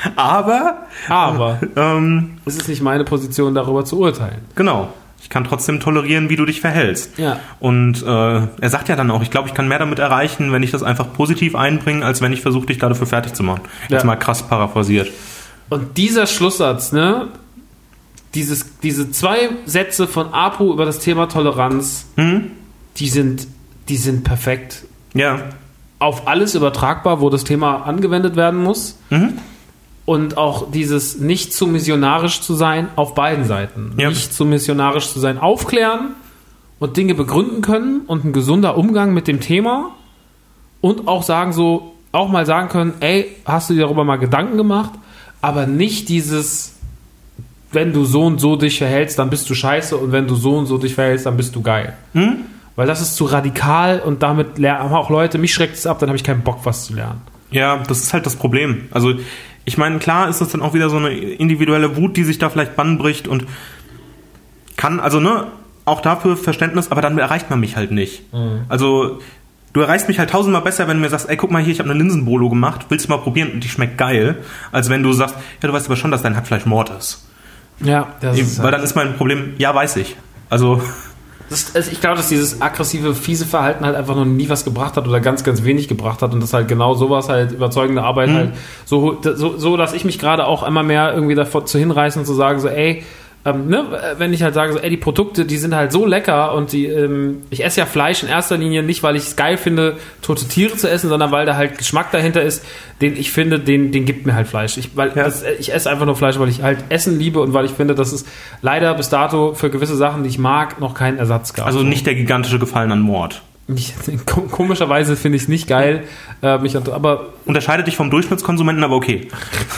Aber, Aber ähm, es ist nicht meine Position, darüber zu urteilen. Genau. Ich kann trotzdem tolerieren, wie du dich verhältst. Ja. Und äh, er sagt ja dann auch, ich glaube, ich kann mehr damit erreichen, wenn ich das einfach positiv einbringe, als wenn ich versuche, dich da dafür fertig zu machen. Jetzt Ja. mal krass paraphrasiert. Und dieser Schlusssatz, ne, dieses, diese zwei Sätze von Apu über das Thema Toleranz, Mhm. die sind, die sind perfekt Ja. auf alles übertragbar, wo das Thema angewendet werden muss. Mhm. Und auch dieses nicht zu missionarisch zu sein auf beiden Seiten. Ja. Nicht zu missionarisch zu sein, aufklären und Dinge begründen können und ein gesunder Umgang mit dem Thema und auch sagen so, auch mal sagen können, ey, hast du dir darüber mal Gedanken gemacht? Aber nicht dieses, wenn du so und so dich verhältst, dann bist du scheiße und wenn du so und so dich verhältst, dann bist du geil. Mhm. Weil das ist zu radikal und damit lernen auch Leute, mich schreckt es ab, dann habe ich keinen Bock, was zu lernen. Ja, das ist halt das Problem. Also ich meine, klar ist das dann auch wieder so eine individuelle Wut, die sich da vielleicht Bann bricht und kann, also ne, auch dafür Verständnis, aber dann erreicht man mich halt nicht. Mhm. Also du erreichst mich halt tausendmal besser, wenn du mir sagst, ey, guck mal hier, ich habe eine Linsenbolo gemacht, willst du mal probieren und die schmeckt geil, als wenn du sagst, ja, du weißt aber schon, dass dein Hackfleisch Mord ist. Ja, das Eben, ist weil dann ist mein Problem, ja, weiß ich. Also Das, also ich glaube, dass dieses aggressive, fiese Verhalten halt einfach noch nie was gebracht hat oder ganz, ganz wenig gebracht hat und dass halt genau sowas halt überzeugende Arbeit mhm. halt so, so, so, dass ich mich gerade auch immer mehr irgendwie davor zu hinreißen und zu sagen so, ey, ähm, ne, wenn ich halt sage so, ey, die Produkte, die sind halt so lecker und die, ähm, ich esse ja Fleisch in erster Linie nicht, weil ich es geil finde, tote Tiere zu essen, sondern weil da halt Geschmack dahinter ist, den ich finde, den, den gibt mir halt Fleisch. Ich, weil ja. das, ich esse einfach nur Fleisch, weil ich halt Essen liebe und weil ich finde, dass es leider bis dato für gewisse Sachen, die ich mag, noch keinen Ersatz gab. Also nicht der gigantische Gefallen an Mord. Ich, komischerweise finde ich es nicht geil, äh, mich, aber unterscheidet dich vom Durchschnittskonsumenten, aber okay.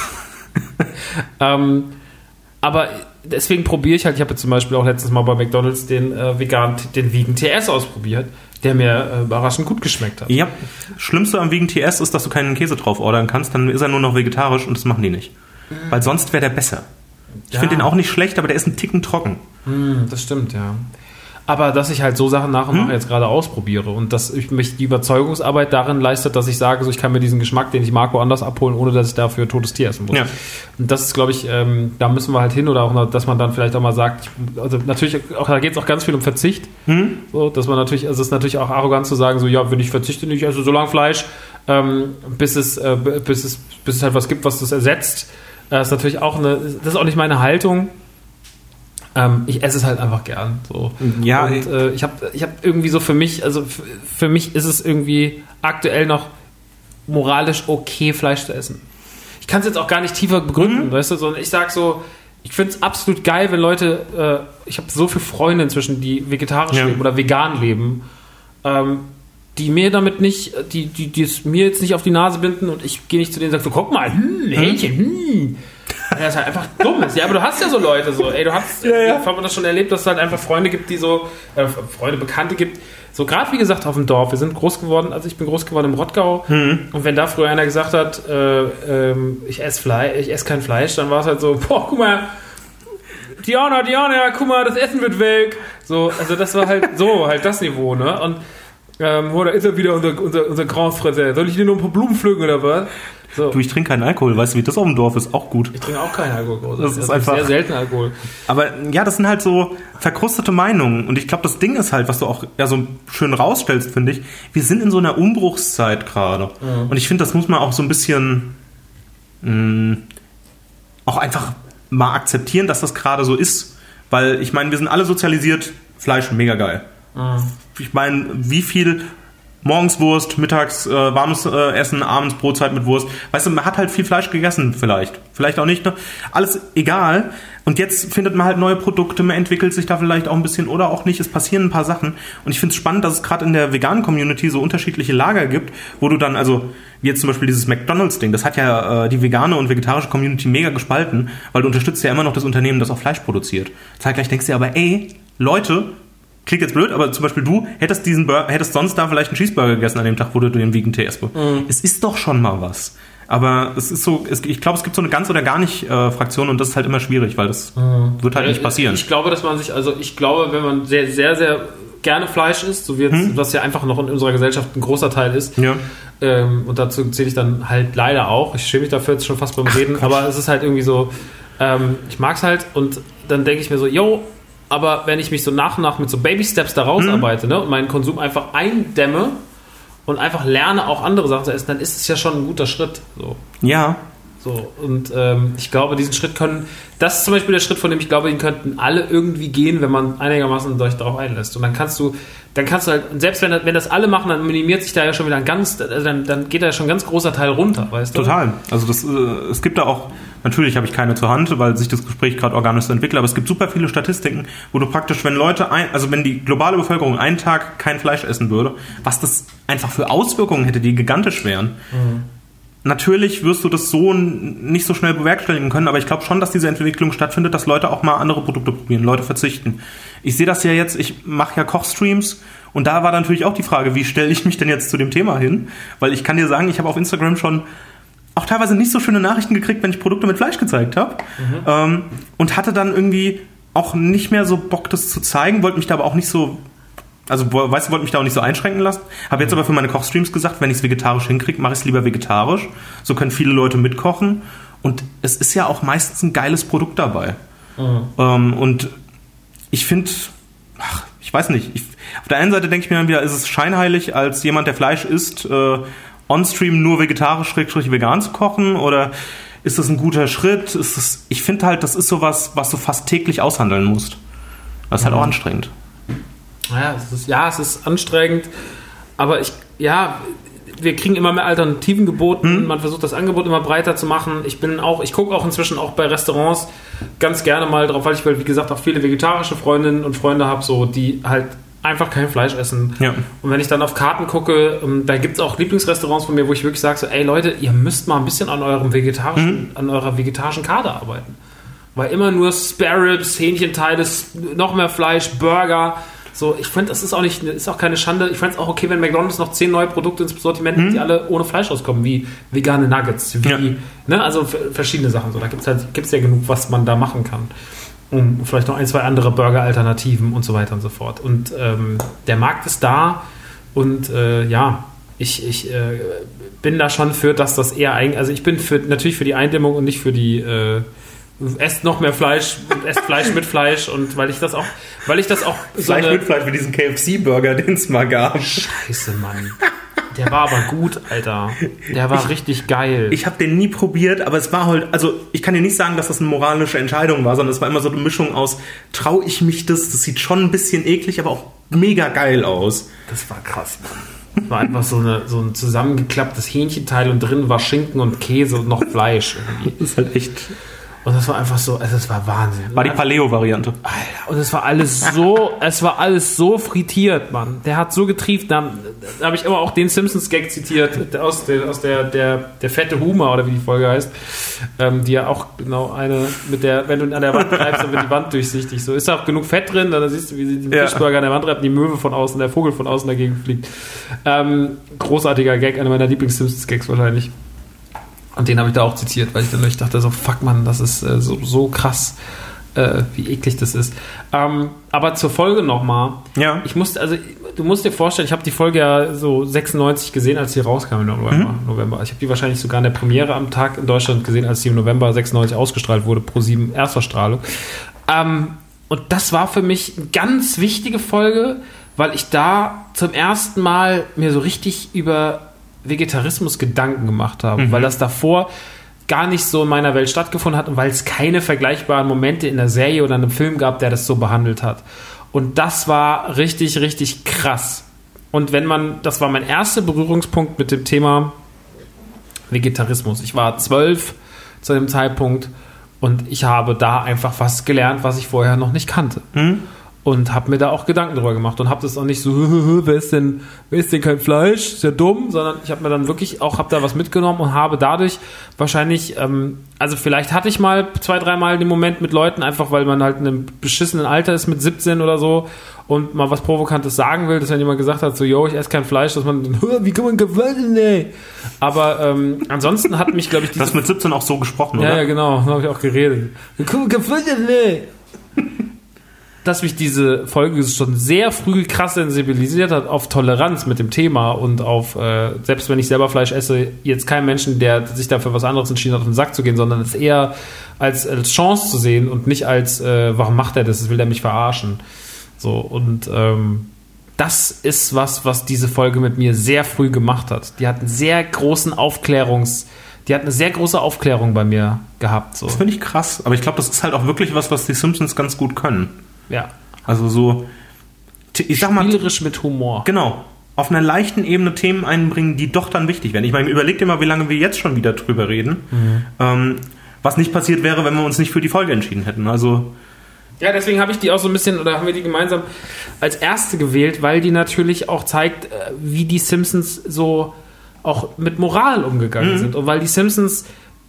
ähm, aber deswegen probiere ich halt, ich habe jetzt zum Beispiel auch letztes Mal bei McDonald's den äh, vegan, den Vegan T S ausprobiert, der mir äh, überraschend gut geschmeckt hat. Ja, Schlimmste am Vegan T S ist, dass du keinen Käse drauf ordern kannst, dann ist er nur noch vegetarisch und das machen die nicht. Mhm. Weil sonst wäre der besser. Ich ja. finde den auch nicht schlecht, aber der ist ein Ticken trocken. Mhm, das stimmt, ja. Aber dass ich halt so Sachen nach und nach hm? jetzt gerade ausprobiere und dass ich mich die Überzeugungsarbeit darin leistet, dass ich sage, so ich kann mir diesen Geschmack, den ich mag, woanders abholen, ohne dass ich dafür totes Tier essen muss. Ja. Und das ist, glaube ich, ähm, da müssen wir halt hin oder auch, dass man dann vielleicht auch mal sagt, ich, also natürlich, auch, da geht es auch ganz viel um Verzicht. Hm? So, dass man natürlich, also es ist natürlich auch arrogant zu sagen, so ja, wenn ich verzichte nicht, also so lange Fleisch, ähm, bis es, äh, bis es, bis es halt was gibt, was das ersetzt. Das ist natürlich auch eine, das ist auch nicht meine Haltung. Ich esse es halt einfach gern. So. Ja, und äh, ich habe ich hab irgendwie so für mich, also f- für mich ist es irgendwie aktuell noch moralisch okay, Fleisch zu essen. Ich kann es jetzt auch gar nicht tiefer begründen, mhm. weißt du, sondern ich sag so, ich finde es absolut geil, wenn Leute, äh, ich habe so viele Freunde inzwischen, die vegetarisch ja. leben oder vegan leben, ähm, die mir damit nicht, die, die, die es mir jetzt nicht auf die Nase binden und ich gehe nicht zu denen und sage so, guck mal, hm, Hähnchen, hm. Das ist halt einfach dumm. Ja, aber du hast ja so Leute so, ey, du hast, ja, ja. ich habe das schon erlebt, dass es halt einfach Freunde gibt, die so, äh, Freunde, Bekannte gibt, so gerade wie gesagt auf dem Dorf, wir sind groß geworden, also ich bin groß geworden im Rottgau mhm. und wenn da früher einer gesagt hat, äh, ähm, ich esse Fleisch, ich esse kein Fleisch, dann war es halt so, boah, guck mal, Diana, Diana, guck mal, das Essen wird weg. So, also das war halt so, halt das Niveau, ne? Und ähm, oh, da ist er wieder, unser, unser, unser Grand Frère. Soll ich dir nur ein paar Blumen pflücken oder was? So. Du, ich trinke keinen Alkohol, weißt du, wie das auf dem Dorf ist? Auch gut. Ich trinke auch keinen Alkohol. Das, das ist einfach sehr selten Alkohol. Aber ja, das sind halt so verkrustete Meinungen. Und ich glaube, das Ding ist halt, was du auch ja so schön rausstellst, finde ich, wir sind in so einer Umbruchszeit gerade. Mhm. Und ich finde, das muss man auch so ein bisschen mh, auch einfach mal akzeptieren, dass das gerade so ist. Weil ich meine, wir sind alle sozialisiert, Fleisch mega geil. Mhm. Ich meine, wie viel morgens Wurst, mittags äh, warmes äh, Essen, abends Brotzeit mit Wurst. Weißt du, man hat halt viel Fleisch gegessen vielleicht. Vielleicht auch nicht. Ne? Alles egal. Und jetzt findet man halt neue Produkte, man entwickelt sich da vielleicht auch ein bisschen oder auch nicht. Es passieren ein paar Sachen. Und ich finde es spannend, dass es gerade in der veganen Community so unterschiedliche Lager gibt, wo du dann, also wie jetzt zum Beispiel dieses McDonald's-Ding, das hat ja äh, die vegane und vegetarische Community mega gespalten, weil du unterstützt ja immer noch das Unternehmen, das auch Fleisch produziert. Zeitgleich denkst du dir aber, ey, Leute, klingt jetzt blöd, aber zum Beispiel du hättest diesen Burger, hättest sonst da vielleicht einen Cheeseburger gegessen an dem Tag, wo du den Vegan T S be- mhm. Es ist doch schon mal was. Aber es ist so, es, ich glaube, es gibt so eine ganz oder gar nicht äh, Fraktion und das ist halt immer schwierig, weil das mhm. wird halt nicht passieren. Ich glaube, dass man sich, also ich glaube, wenn man sehr, sehr, sehr gerne Fleisch isst, so wie jetzt, hm? was ja einfach noch in unserer Gesellschaft ein großer Teil ist. Ja. Ähm, und dazu zähle ich dann halt leider auch. Ich schäme mich dafür jetzt schon fast beim Reden, Ach, aber es ist halt irgendwie so, ähm, ich mag es halt und dann denke ich mir so, yo, aber wenn ich mich so nach und nach mit so Baby-Steps da rausarbeite, hm? ne, und meinen Konsum einfach eindämme und einfach lerne, auch andere Sachen zu essen, dann ist es ja schon ein guter Schritt. So. Ja. So, und ähm, ich glaube, diesen Schritt können, das ist zum Beispiel der Schritt, von dem ich glaube, den könnten alle irgendwie gehen, wenn man einigermaßen sich darauf einlässt. Und dann kannst du, dann kannst du halt, selbst wenn, wenn das alle machen, dann minimiert sich da ja schon wieder ein ganz, also dann, dann geht da schon ein ganz großer Teil runter, weißt du? Total. Also das, äh, es gibt da auch, natürlich habe ich keine zur Hand, weil sich das Gespräch gerade organisch so entwickelt, aber es gibt super viele Statistiken, wo du praktisch, wenn Leute, ein, also wenn die globale Bevölkerung einen Tag kein Fleisch essen würde, was das einfach für Auswirkungen hätte, die gigantisch wären. Mhm. Natürlich wirst du das so nicht so schnell bewerkstelligen können, aber ich glaube schon, dass diese Entwicklung stattfindet, dass Leute auch mal andere Produkte probieren, Leute verzichten. Ich sehe das ja jetzt, ich mache ja Kochstreams und da war natürlich auch die Frage, wie stelle ich mich denn jetzt zu dem Thema hin? Weil ich kann dir sagen, ich habe auf Instagram schon auch teilweise nicht so schöne Nachrichten gekriegt, wenn ich Produkte mit Fleisch gezeigt habe. Mhm. Ähm, und hatte dann irgendwie auch nicht mehr so Bock, das zu zeigen, wollte mich da aber auch nicht so... Also, weißt du, wollte mich da auch nicht so einschränken lassen. Habe jetzt aber für meine Kochstreams gesagt, wenn ich es vegetarisch hinkriege, mache ich es lieber vegetarisch. So können viele Leute mitkochen. Und es ist ja auch meistens ein geiles Produkt dabei. Mhm. Ähm, und ich finde, ach, ich weiß nicht. Ich, auf der einen Seite denke ich mir dann wieder, ist es scheinheilig, als jemand, der Fleisch isst, äh, on-stream nur vegetarisch, schrägstrich vegan zu kochen? Oder ist das ein guter Schritt? Ist das, ich finde halt, das ist sowas, was du fast täglich aushandeln musst. Das ist halt mhm. auch anstrengend. Ja, es ist, ja, es ist anstrengend, aber ich, ja, wir kriegen immer mehr Alternativen geboten, hm. man versucht das Angebot immer breiter zu machen. Ich bin auch, ich gucke auch inzwischen auch bei Restaurants ganz gerne mal drauf, weil ich, wie gesagt, auch viele vegetarische Freundinnen und Freunde habe, so, die halt einfach kein Fleisch essen. Ja. Und wenn ich dann auf Karten gucke, da gibt es auch Lieblingsrestaurants von mir, wo ich wirklich sage, so, ey Leute, ihr müsst mal ein bisschen an eurem vegetarischen, hm. an eurer vegetarischen Karte arbeiten. Weil immer nur Spare Ribs, Hähnchenteile, noch mehr Fleisch, Burger. So, ich finde, das ist auch nicht, ist auch keine Schande. Ich fände es auch okay, wenn McDonald's noch zehn neue Produkte ins Sortiment nimmt, mhm. die alle ohne Fleisch rauskommen, wie vegane Nuggets, wie, ja. ne, also f- verschiedene Sachen. So, da gibt es halt, gibt's ja genug, was man da machen kann. Und vielleicht noch ein, zwei andere Burger-Alternativen und so weiter und so fort. Und ähm, der Markt ist da und äh, ja, ich, ich äh, bin da schon für, dass das eher eigentlich, also ich bin für, natürlich für die Eindämmung und nicht für die äh, esst noch mehr Fleisch und esst Fleisch mit Fleisch und weil ich das auch, weil ich das auch so Fleisch eine, mit Fleisch wie diesen K F C-Burger, den es mal gab. Scheiße, Mann. Der war aber gut, Alter. Der war ich, richtig geil. Ich habe den nie probiert, aber es war halt, also ich kann dir nicht sagen, dass das eine moralische Entscheidung war, sondern es war immer so eine Mischung aus, traue ich mich das, das sieht schon ein bisschen eklig, aber auch mega geil aus. Das war krass, Mann. War einfach so, eine, so ein zusammengeklapptes Hähnchenteil und drin war Schinken und Käse und noch Fleisch. Irgendwie. Das ist halt echt... Und das war einfach so, also das war Wahnsinn. War die Paleo-Variante. Alter, und es war alles so, es war alles so frittiert, Mann. Der hat so getrieft, da, da habe ich immer auch den Simpsons-Gag zitiert, aus der, aus der, der, der fette Humor, oder wie die Folge heißt, ähm, die ja auch genau eine, mit der, wenn du an der Wand treibst, dann wird die Wand durchsichtig. So, ist da auch genug Fett drin, dann siehst du, wie sie den ja. Fischburger an der Wand treibt, die Möwe von außen, der Vogel von außen dagegen fliegt. Ähm, großartiger Gag, einer meiner Lieblings-Simpsons-Gags wahrscheinlich. Und den habe ich da auch zitiert, weil ich dann ich dachte so, fuck man, das ist äh, so, so krass, äh, wie eklig das ist. Ähm, aber zur Folge nochmal. Ja. Ich musste, also du musst dir vorstellen, ich habe die Folge ja so sechsundneunzig gesehen, als sie rauskam im November. Mhm. November. Ich habe die wahrscheinlich sogar in der Premiere am Tag in Deutschland gesehen, als sie im November sechsundneunzig ausgestrahlt wurde, Pro sieben Erstausstrahlung. Ähm, und das war für mich eine ganz wichtige Folge, weil ich da zum ersten Mal mir so richtig über Vegetarismus Gedanken gemacht habe, mhm. weil das davor gar nicht so in meiner Welt stattgefunden hat und weil es keine vergleichbaren Momente in der Serie oder in einem Film gab, der das so behandelt hat. Und das war richtig, richtig krass. Und wenn man, das war mein erster Berührungspunkt mit dem Thema Vegetarismus. Ich war zwölf zu dem Zeitpunkt und ich habe da einfach was gelernt, was ich vorher noch nicht kannte. Mhm. Und habe mir da auch Gedanken drüber gemacht und habe das auch nicht so, wer ist denn, wer ist denn kein Fleisch, ist ja dumm, sondern ich habe mir dann wirklich auch, habe da was mitgenommen und habe dadurch wahrscheinlich, ähm, also vielleicht hatte ich mal zwei, dreimal den Moment mit Leuten, einfach weil man halt in einem beschissenen Alter ist mit siebzehn oder so und mal was Provokantes sagen will, dass wenn jemand gesagt hat, so, yo, ich esse kein Fleisch, dass man dann, wie kann man kein Fleisch essen, nee. Aber ähm, ansonsten hat mich, glaube ich... Du hast mit siebzehn auch so gesprochen, ja, oder? Ja, genau, da habe ich auch geredet. Wie kann man kein Fleisch essen, nee. dass mich diese Folge schon sehr früh krass sensibilisiert hat auf Toleranz mit dem Thema und auf, äh, selbst wenn ich selber Fleisch esse, jetzt kein Menschen, der sich dafür was anderes entschieden hat, auf den Sack zu gehen, sondern es eher als, als Chance zu sehen und nicht als, äh, warum macht er das, das will er mich verarschen. So, und ähm, das ist was, was diese Folge mit mir sehr früh gemacht hat. Die hat einen sehr großen Aufklärungs- Die hat eine sehr große Aufklärung bei mir gehabt. So. Das finde ich krass. Aber ich glaube, das ist halt auch wirklich was, was die Simpsons ganz gut können. Ja. Also so, ich sag mal... Spielerisch mit Humor. Genau. Auf einer leichten Ebene Themen einbringen, die doch dann wichtig werden. Ich meine, überleg dir mal, wie lange wir jetzt schon wieder drüber reden. Mhm. Ähm, was nicht passiert wäre, wenn wir uns nicht für die Folge entschieden hätten. Also... Ja, deswegen habe ich die auch so ein bisschen, oder haben wir die gemeinsam als erste gewählt, weil die natürlich auch zeigt, wie die Simpsons so auch mit Moral umgegangen mhm. sind. Und weil die Simpsons,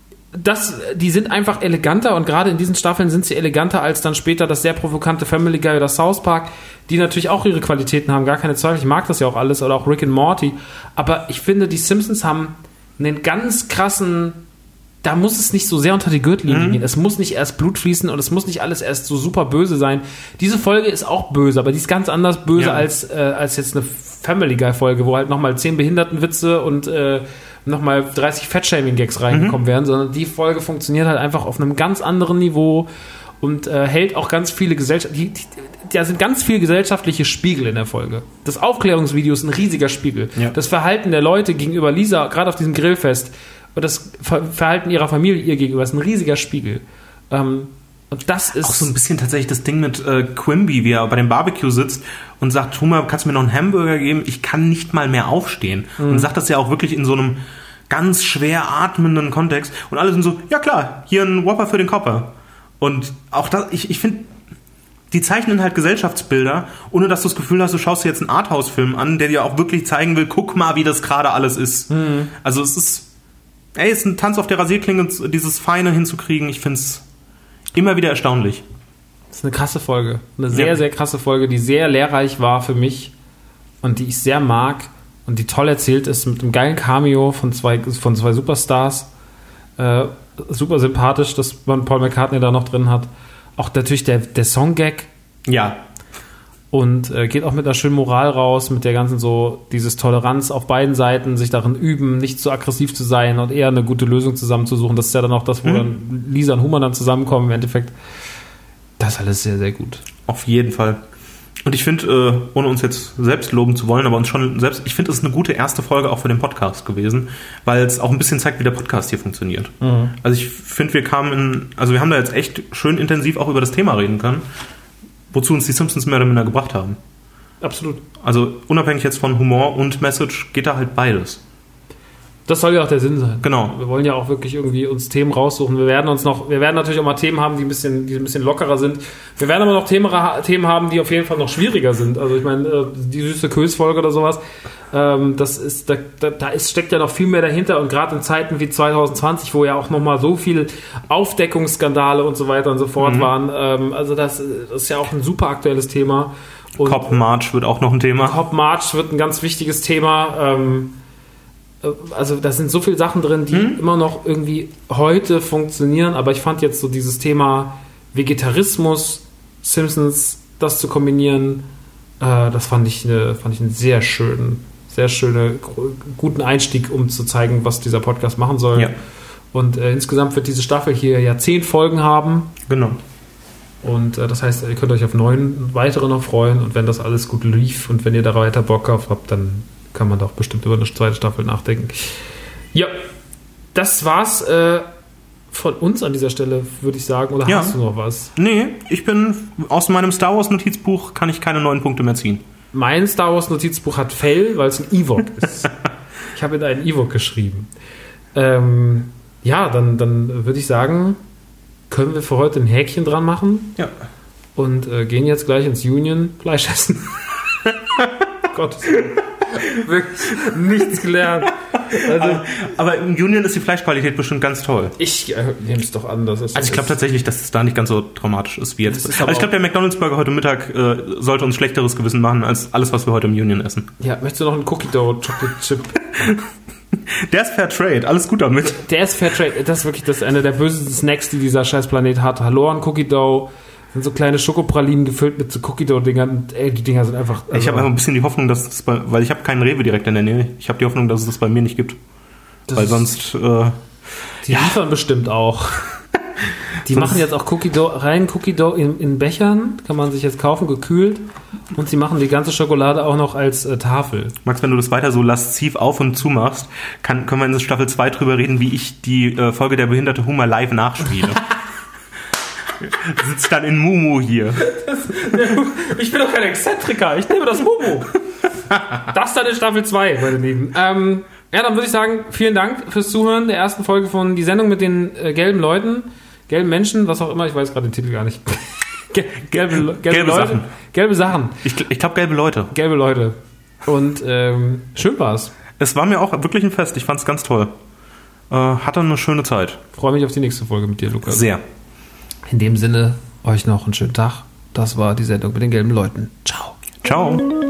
das, die sind einfach eleganter und gerade in diesen Staffeln sind sie eleganter als dann später das sehr provokante Family Guy oder South Park, die natürlich auch ihre Qualitäten haben, gar keine Zweifel. Ich mag das ja auch alles, oder auch Rick and Morty. Aber ich finde, die Simpsons haben einen ganz krassen... Da muss es nicht so sehr unter die Gürtellinie mhm. gehen. Es muss nicht erst Blut fließen und es muss nicht alles erst so super böse sein. Diese Folge ist auch böse, aber die ist ganz anders böse ja. als, äh, als jetzt eine Family Guy Folge, wo halt nochmal zehn Behindertenwitze und äh, nochmal dreißig Fat-Shaming-Gags reingekommen mhm. wären, sondern die Folge funktioniert halt einfach auf einem ganz anderen Niveau und äh, hält auch ganz viele Gesellschaft. Die, die, da sind ganz viele gesellschaftliche Spiegel in der Folge. Das Aufklärungsvideo ist ein riesiger Spiegel. Ja. Das Verhalten der Leute gegenüber Lisa, gerade auf diesem Grillfest, und das Verhalten ihrer Familie ihr gegenüber ist ein riesiger Spiegel. Ähm, und das ist... Auch so ein bisschen tatsächlich das Ding mit äh, Quimby, wie er bei dem Barbecue sitzt und sagt, Homer, kannst du mir noch einen Hamburger geben? Ich kann nicht mal mehr aufstehen. Mhm. Und sagt das ja auch wirklich in so einem ganz schwer atmenden Kontext. Und alle sind so, ja klar, hier ein Whopper für den Copper. Und auch das, ich, ich finde, die zeichnen halt Gesellschaftsbilder, ohne dass du das Gefühl hast, du schaust dir jetzt einen Arthouse-Film an, der dir auch wirklich zeigen will, guck mal, wie das gerade alles ist. Mhm. Also es ist... Ey, es ist ein Tanz auf der Rasierklinge, dieses Feine hinzukriegen. Ich finde es immer wieder erstaunlich. Das ist eine krasse Folge. Eine sehr, ja. sehr krasse Folge, die sehr lehrreich war für mich und die ich sehr mag und die toll erzählt ist mit einem geilen Cameo von zwei, von zwei Superstars. Äh, super sympathisch, dass man Paul McCartney da noch drin hat. Auch natürlich der, der Song-Gag. Ja. Und äh, geht auch mit einer schönen Moral raus, mit der ganzen so, dieses Toleranz auf beiden Seiten, sich darin üben, nicht zu aggressiv zu sein und eher eine gute Lösung zusammenzusuchen. Das ist ja dann auch das, wo mhm. dann Lisa und Homer dann zusammenkommen im Endeffekt. Das ist alles sehr, sehr gut. Auf jeden Fall. Und ich finde, äh, ohne uns jetzt selbst loben zu wollen, aber uns schon selbst, ich finde, es ist eine gute erste Folge auch für den Podcast gewesen, weil es auch ein bisschen zeigt, wie der Podcast hier funktioniert. Mhm. Also ich finde, wir kamen in, also wir haben da jetzt echt schön intensiv auch über das Thema reden können, wozu uns die Simpsons mehr oder minder gebracht haben. Absolut. Also unabhängig jetzt von Humor und Message geht da halt beides. Das soll ja auch der Sinn sein. Genau. Wir wollen ja auch wirklich irgendwie uns Themen raussuchen. Wir werden uns noch, wir werden natürlich auch mal Themen haben, die ein bisschen, die ein bisschen lockerer sind. Wir werden aber noch Themen, Themen haben, die auf jeden Fall noch schwieriger sind. Also ich meine, die süße Kös-Folge oder sowas, das ist, da, da ist, steckt ja noch viel mehr dahinter und gerade in Zeiten wie zwanzig zwanzig, wo ja auch nochmal so viel Aufdeckungsskandale und so weiter und so fort mhm. waren. Also das, das ist ja auch ein super aktuelles Thema. Cop March wird auch noch ein Thema. Cop March wird ein ganz wichtiges Thema. Also da sind so viele Sachen drin, die hm? immer noch irgendwie heute funktionieren, aber ich fand jetzt so dieses Thema Vegetarismus, Simpsons, das zu kombinieren, äh, das fand ich, eine, fand ich einen sehr schönen, sehr schönen, guten Einstieg, um zu zeigen, was dieser Podcast machen soll. Ja. Und äh, insgesamt wird diese Staffel hier ja zehn Folgen haben. Genau. Und äh, das heißt, ihr könnt euch auf neun weitere noch freuen und wenn das alles gut lief und wenn ihr da weiter Bock auf habt, dann kann man doch bestimmt über eine zweite Staffel nachdenken. Ja, das war's äh, von uns an dieser Stelle, würde ich sagen. Oder ja. Hast du noch was? Nee, ich bin aus meinem Star Wars Notizbuch kann ich keine neuen Punkte mehr ziehen. Mein Star Wars Notizbuch hat Fail, weil es ein Ewok ist. Ich habe in einen Ewok geschrieben. Ähm, ja, dann, dann würde ich sagen, können wir für heute ein Häkchen dran machen. Ja. Und äh, gehen jetzt gleich ins Union Fleisch essen. Gottes Willen. Wirklich nichts gelernt. Also, aber, aber im Union ist die Fleischqualität bestimmt ganz toll. Ich äh, nehme es doch an. Dass es also ich glaube tatsächlich, dass es da nicht ganz so dramatisch ist wie jetzt. Ist aber ich glaube, der McDonald's-Burger heute Mittag äh, sollte uns schlechteres Gewissen machen als alles, was wir heute im Union essen. Ja, möchtest du noch einen Cookie Dough Chocolate Chip? Der ist Fair Trade, alles gut damit. Der ist Fair Trade, das ist wirklich das eine der bösesten Snacks, die dieser scheiß Planet hat. Hallo an Cookie Dough. sind so kleine Schokopralinen gefüllt mit so Cookie-Dough-Dingern. Und ey, die Dinger sind einfach... Also ich habe einfach ein bisschen die Hoffnung, dass es bei... Weil ich habe keinen Rewe direkt in der Nähe. Ich habe die Hoffnung, dass es das bei mir nicht gibt. Weil sonst... Äh, die ja. liefern bestimmt auch. Die sonst machen jetzt auch Cookie-Dough, rein Cookie-Dough in, in Bechern. Kann man sich jetzt kaufen, gekühlt. Und sie machen die ganze Schokolade auch noch als äh, Tafel. Max, wenn du das weiter so lasziv auf und zu machst, kann, können wir in Staffel zwei drüber reden, wie ich die äh, Folge der behinderte Humor live nachspiele. Sitzt dann in Mumu hier. Das, ich bin doch kein Exzentriker, ich nehme das Mumu. Das dann in Staffel zwei, meine Lieben. Ähm, ja, dann würde ich sagen, vielen Dank fürs Zuhören der ersten Folge von Die Sendung mit den äh, gelben Leuten, gelben Menschen, was auch immer, ich weiß gerade den Titel gar nicht. Gelbe, gelbe, gelbe Leute. Sachen. Gelbe Sachen. Ich, ich glaube, gelbe Leute. Gelbe Leute. Und ähm, schön war's. Es war mir auch wirklich ein Fest, ich fand's ganz toll. Äh, hatte eine schöne Zeit. Freue mich auf die nächste Folge mit dir, Lukas. Sehr. In dem Sinne, euch noch einen schönen Tag. Das war die Sendung mit den gelben Leuten. Ciao. Ciao.